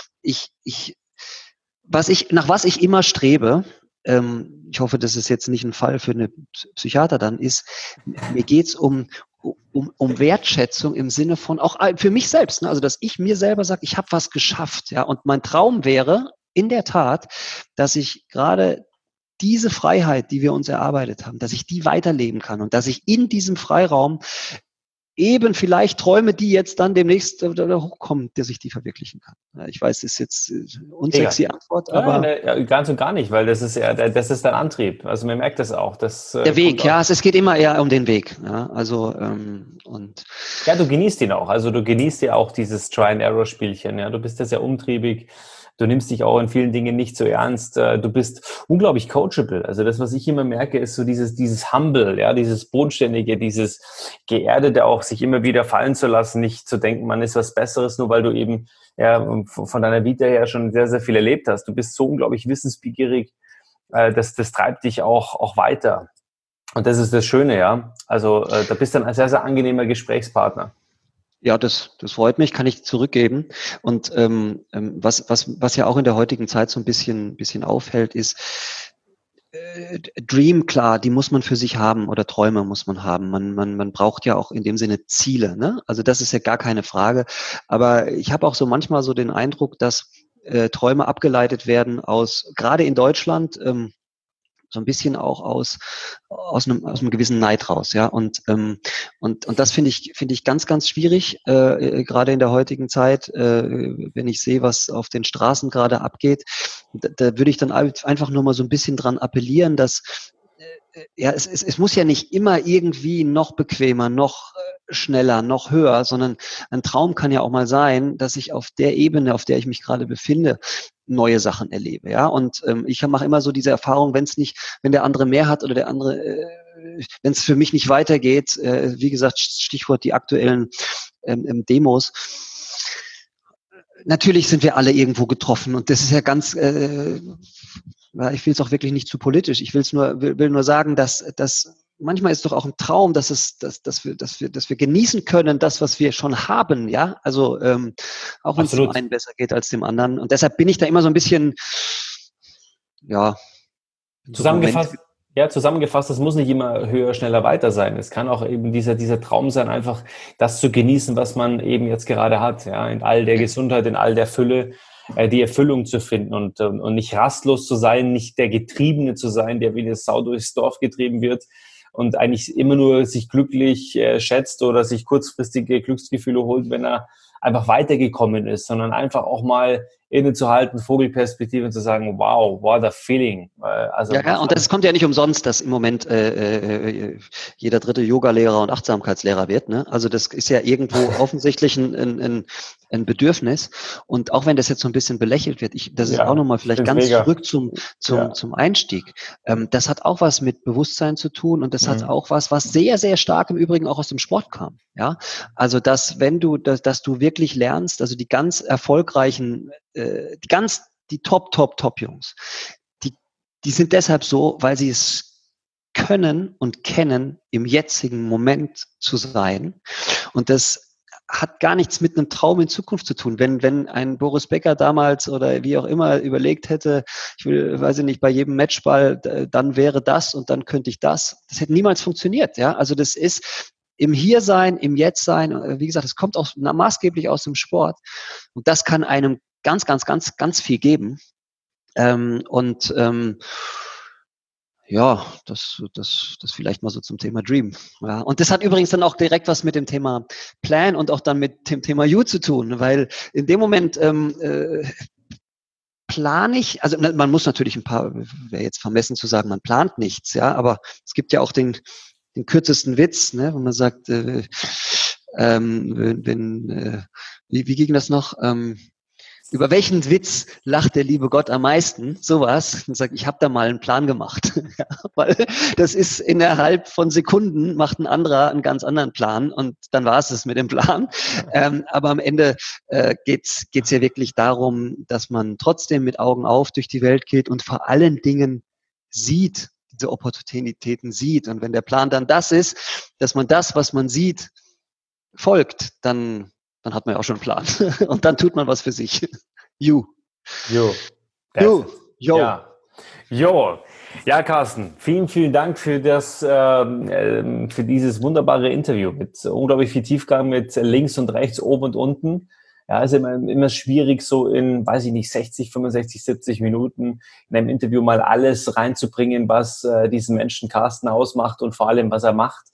Nach was ich immer strebe, ich hoffe, das ist jetzt nicht ein Fall für eine Psychiater dann, ist, mir geht's um Wertschätzung im Sinne von, auch für mich selbst, ne? Also dass ich mir selber sage, ich habe was geschafft. Ja? Und mein Traum wäre in der Tat, dass ich gerade diese Freiheit, die wir uns erarbeitet haben, dass ich die weiterleben kann und dass ich in diesem Freiraum eben vielleicht Träume, die jetzt dann demnächst hochkommen, der sich die verwirklichen kann. Ja, ich weiß, das ist jetzt unsexy Antwort, aber ja, ganz und gar nicht, weil das ist dein Antrieb. Also man merkt das auch. der Weg, ja, es geht immer eher um den Weg. Ja, also und ja, du genießt ihn auch. Also du genießt ja auch dieses Try-and-Error-Spielchen. Ja, du bist ja sehr umtriebig. Du nimmst dich auch in vielen Dingen nicht so ernst. Du bist unglaublich coachable. Also das, was ich immer merke, ist so dieses Humble, ja, dieses Bodenständige, dieses Geerdete auch, sich immer wieder fallen zu lassen, nicht zu denken, man ist was Besseres, nur weil du eben ja von deiner Vita her schon sehr, sehr viel erlebt hast. Du bist so unglaublich wissensbegierig. Das treibt dich auch weiter. Und das ist das Schöne, ja. Also da bist du ein sehr, sehr angenehmer Gesprächspartner. ja, das freut mich, kann ich zurückgeben. Und was ja auch in der heutigen Zeit so ein bisschen auffällt, ist Dream, klar, die muss man für sich haben oder Träume muss man haben. Man braucht ja auch in dem Sinne Ziele, ne? Also das ist ja gar keine Frage. Aber ich habe auch so manchmal so den Eindruck, dass Träume abgeleitet werden aus, gerade in Deutschland, so ein bisschen auch aus einem gewissen Neid raus, ja. Und das finde ich ganz, ganz schwierig, gerade in der heutigen Zeit, wenn ich sehe, was auf den Straßen gerade abgeht. Da würde ich dann einfach nur mal so ein bisschen dran appellieren, dass ja, es muss ja nicht immer irgendwie noch bequemer, noch schneller, noch höher, sondern ein Traum kann ja auch mal sein, dass ich auf der Ebene, auf der ich mich gerade befinde, neue Sachen erlebe, ja. Und ich mache immer so diese Erfahrung, wenn der andere mehr hat oder der andere, wenn es für mich nicht weitergeht, wie gesagt, Stichwort die aktuellen Demos. Natürlich sind wir alle irgendwo getroffen und das ist ja ganz, ich will es auch wirklich nicht zu politisch. Ich will nur sagen, dass manchmal ist doch auch ein Traum, dass wir genießen können, das, was wir schon haben, ja. Also auch wenn es dem einen besser geht als dem anderen. Und deshalb bin ich da immer so ein bisschen, ja. Zusammengefasst, das muss nicht immer höher, schneller, weiter sein. Es kann auch eben dieser Traum sein, einfach das zu genießen, was man eben jetzt gerade hat, ja, in all der Gesundheit, in all der Fülle, die Erfüllung zu finden und nicht rastlos zu sein, nicht der Getriebene zu sein, der wie eine Sau durchs Dorf getrieben wird und eigentlich immer nur sich glücklich schätzt oder sich kurzfristige Glücksgefühle holt, wenn er einfach weitergekommen ist, sondern einfach auch mal innezuhalten, Vogelperspektive und zu sagen, wow, what a feeling. Also ja, und das kommt ja nicht umsonst, dass im Moment jeder dritte Yogalehrer und Achtsamkeitslehrer wird. Ne? Also das ist ja irgendwo offensichtlich ein Bedürfnis. Und auch wenn das jetzt so ein bisschen belächelt wird, das ist auch nochmal vielleicht ganz mega. Zurück zum Einstieg. Das hat auch was mit Bewusstsein zu tun und das hat auch was sehr, sehr stark im Übrigen auch aus dem Sport kam. Ja, also dass du wirklich lernst, also die ganz erfolgreichen, die Top Jungs, die sind deshalb so, weil sie es können und kennen, im jetzigen Moment zu sein. Und das hat gar nichts mit einem Traum in Zukunft zu tun. Wenn ein Boris Becker damals oder wie auch immer überlegt hätte, weiß ich nicht, bei jedem Matchball, dann wäre das und dann könnte ich das. Das hätte niemals funktioniert. Ja, also das ist im Hier-Sein, im Jetzt-Sein. Wie gesagt, es kommt auch maßgeblich aus dem Sport. Und das kann einem ganz, ganz, ganz, ganz viel geben. Ja, das vielleicht mal so zum Thema Dream. Ja, und das hat übrigens dann auch direkt was mit dem Thema Plan und auch dann mit dem Thema You zu tun, weil in dem Moment plane ich, also man muss natürlich wäre jetzt vermessen zu sagen, man plant nichts, ja, aber es gibt ja auch den kürzesten Witz, ne, wo man sagt, wie ging das noch? Über welchen Witz lacht der liebe Gott am meisten? Sowas. Und sagt, ich habe da mal einen Plan gemacht. Ja, weil das ist innerhalb von Sekunden macht ein anderer einen ganz anderen Plan und dann war es mit dem Plan. Aber am Ende geht's ja wirklich darum, dass man trotzdem mit Augen auf durch die Welt geht und vor allen Dingen sieht, diese Opportunitäten sieht. Und wenn der Plan dann das ist, dass man das, was man sieht, folgt, dann hat man ja auch schon einen Plan. Und dann tut man was für sich. You. Ja, Carsten, vielen, vielen Dank für dieses wunderbare Interview mit unglaublich viel Tiefgang, mit links und rechts, oben und unten. Ja, ist immer schwierig, so in, weiß ich nicht, 60, 65, 70 Minuten in einem Interview mal alles reinzubringen, was diesen Menschen Carsten ausmacht und vor allem, was er macht,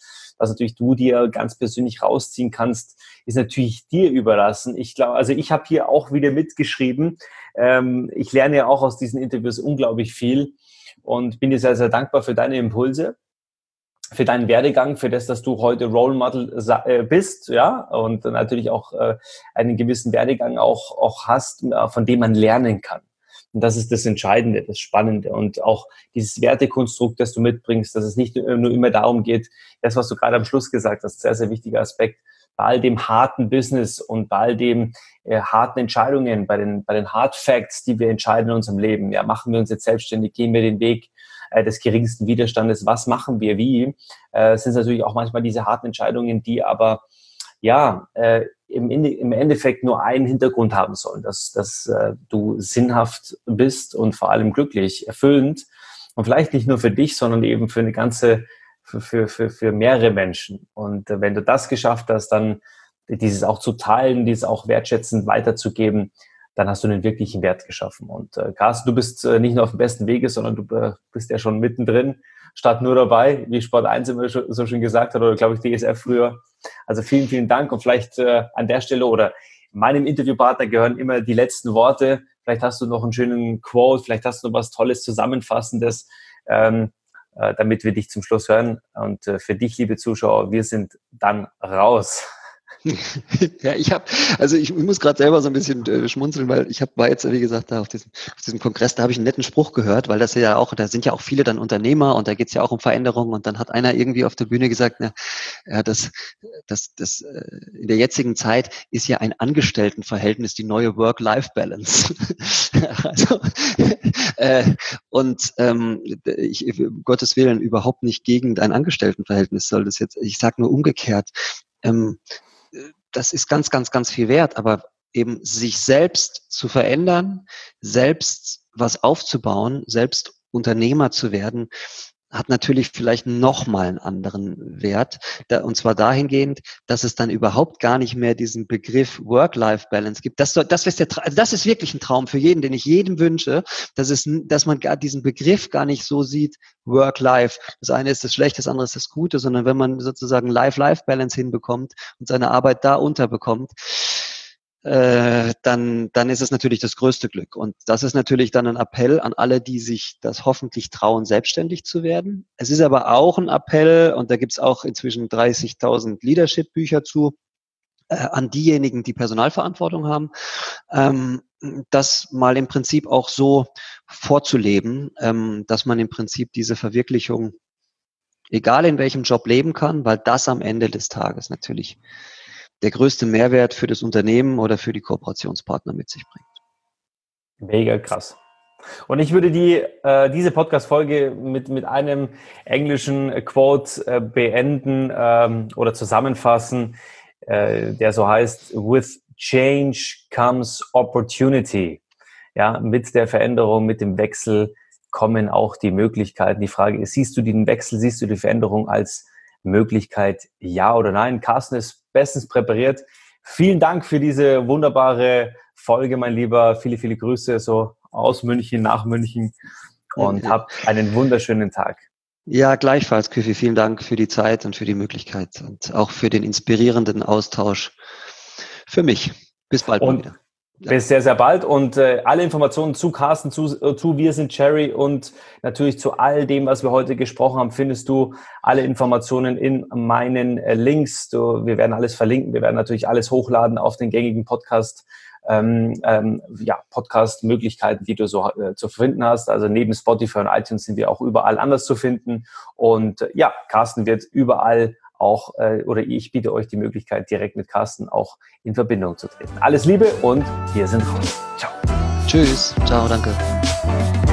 was natürlich du dir ganz persönlich rausziehen kannst, ist natürlich dir überlassen. Ich glaube, also ich habe hier auch wieder mitgeschrieben. Ich lerne ja auch aus diesen Interviews unglaublich viel und bin dir sehr, sehr dankbar für deine Impulse, für deinen Werdegang, für das, dass du heute Role Model bist, ja, und natürlich auch einen gewissen Werdegang auch hast, von dem man lernen kann. Und das ist das Entscheidende, das Spannende und auch dieses Wertekonstrukt, das du mitbringst, dass es nicht nur immer darum geht, das, was du gerade am Schluss gesagt hast, sehr, sehr wichtiger Aspekt, bei all dem harten Business und bei all dem harten Entscheidungen, bei den Hard Facts, die wir entscheiden in unserem Leben. Ja, machen wir uns jetzt selbstständig, gehen wir den Weg des geringsten Widerstandes, was machen wir wie, sind es natürlich auch manchmal diese harten Entscheidungen, die aber ja im Endeffekt nur einen Hintergrund haben sollen, dass du sinnhaft bist und vor allem glücklich, erfüllend und vielleicht nicht nur für dich, sondern eben für eine ganze, für mehrere Menschen. Und wenn du das geschafft hast, dann dieses auch zu teilen, dieses auch wertschätzend weiterzugeben, dann hast du einen wirklichen Wert geschaffen. Und Carsten, du bist nicht nur auf dem besten Wege, sondern du bist ja schon mittendrin, statt nur dabei, wie Sport 1 immer so schön gesagt hat, oder glaube ich DSF früher. Also vielen, vielen Dank. Und vielleicht an der Stelle oder meinem Interviewpartner gehören immer die letzten Worte. Vielleicht hast du noch einen schönen Quote, vielleicht hast du noch was Tolles, Zusammenfassendes, damit wir dich zum Schluss hören. Und für dich, liebe Zuschauer, wir sind dann raus. Ja, ich muss gerade selber so ein bisschen schmunzeln, weil war jetzt, wie gesagt, da auf diesem Kongress, da habe ich einen netten Spruch gehört, weil da sind ja auch viele dann Unternehmer und da geht es ja auch um Veränderungen und dann hat einer irgendwie auf der Bühne gesagt, das in der jetzigen Zeit ist ja ein Angestelltenverhältnis die neue Work-Life-Balance. Also, um Gottes Willen überhaupt nicht gegen ein Angestelltenverhältnis soll das jetzt, ich sage nur umgekehrt, das ist ganz, ganz, ganz viel wert, aber eben sich selbst zu verändern, selbst was aufzubauen, selbst Unternehmer zu werden, hat natürlich vielleicht nochmal einen anderen Wert. Und zwar dahingehend, dass es dann überhaupt gar nicht mehr diesen Begriff Work-Life-Balance gibt. Das ist wirklich ein Traum für jeden, den ich jedem wünsche, dass man gar diesen Begriff gar nicht so sieht, Work-Life. Das eine ist das Schlechte, das andere ist das Gute, sondern wenn man sozusagen Life-Life-Balance hinbekommt und seine Arbeit da unterbekommt, dann ist es natürlich das größte Glück. Und das ist natürlich dann ein Appell an alle, die sich das hoffentlich trauen, selbstständig zu werden. Es ist aber auch ein Appell, und da gibt es auch inzwischen 30.000 Leadership-Bücher zu, an diejenigen, die Personalverantwortung haben, das mal im Prinzip auch so vorzuleben, dass man im Prinzip diese Verwirklichung, egal in welchem Job, leben kann, weil das am Ende des Tages natürlich der größte Mehrwert für das Unternehmen oder für die Kooperationspartner mit sich bringt. Mega krass. Und ich würde diese Podcast-Folge mit einem englischen Quote beenden oder zusammenfassen, der so heißt: With change comes opportunity. Ja, mit der Veränderung, mit dem Wechsel kommen auch die Möglichkeiten. Die Frage ist, siehst du den Wechsel, siehst du die Veränderung als Möglichkeit, ja oder nein? Carsten ist bestens präpariert. Vielen Dank für diese wunderbare Folge, mein Lieber. Viele, viele Grüße so aus München, nach München und habt einen wunderschönen Tag. Ja, gleichfalls, Küffi. Vielen Dank für die Zeit und für die Möglichkeit und auch für den inspirierenden Austausch für mich. Bis bald mal wieder. Bis sehr, sehr bald. Und alle Informationen zu Carsten, zu Wir sind Cherry und natürlich zu all dem, was wir heute gesprochen haben, findest du alle Informationen in meinen Links. Wir werden alles verlinken. Wir werden natürlich alles hochladen auf den gängigen Podcast-Möglichkeiten, die du so zu finden hast. Also neben Spotify und iTunes sind wir auch überall anders zu finden. Und ja, Carsten wird überall auch, oder ich biete euch die Möglichkeit, direkt mit Carsten auch in Verbindung zu treten. Alles Liebe und wir sind raus. Ciao. Tschüss. Ciao, danke.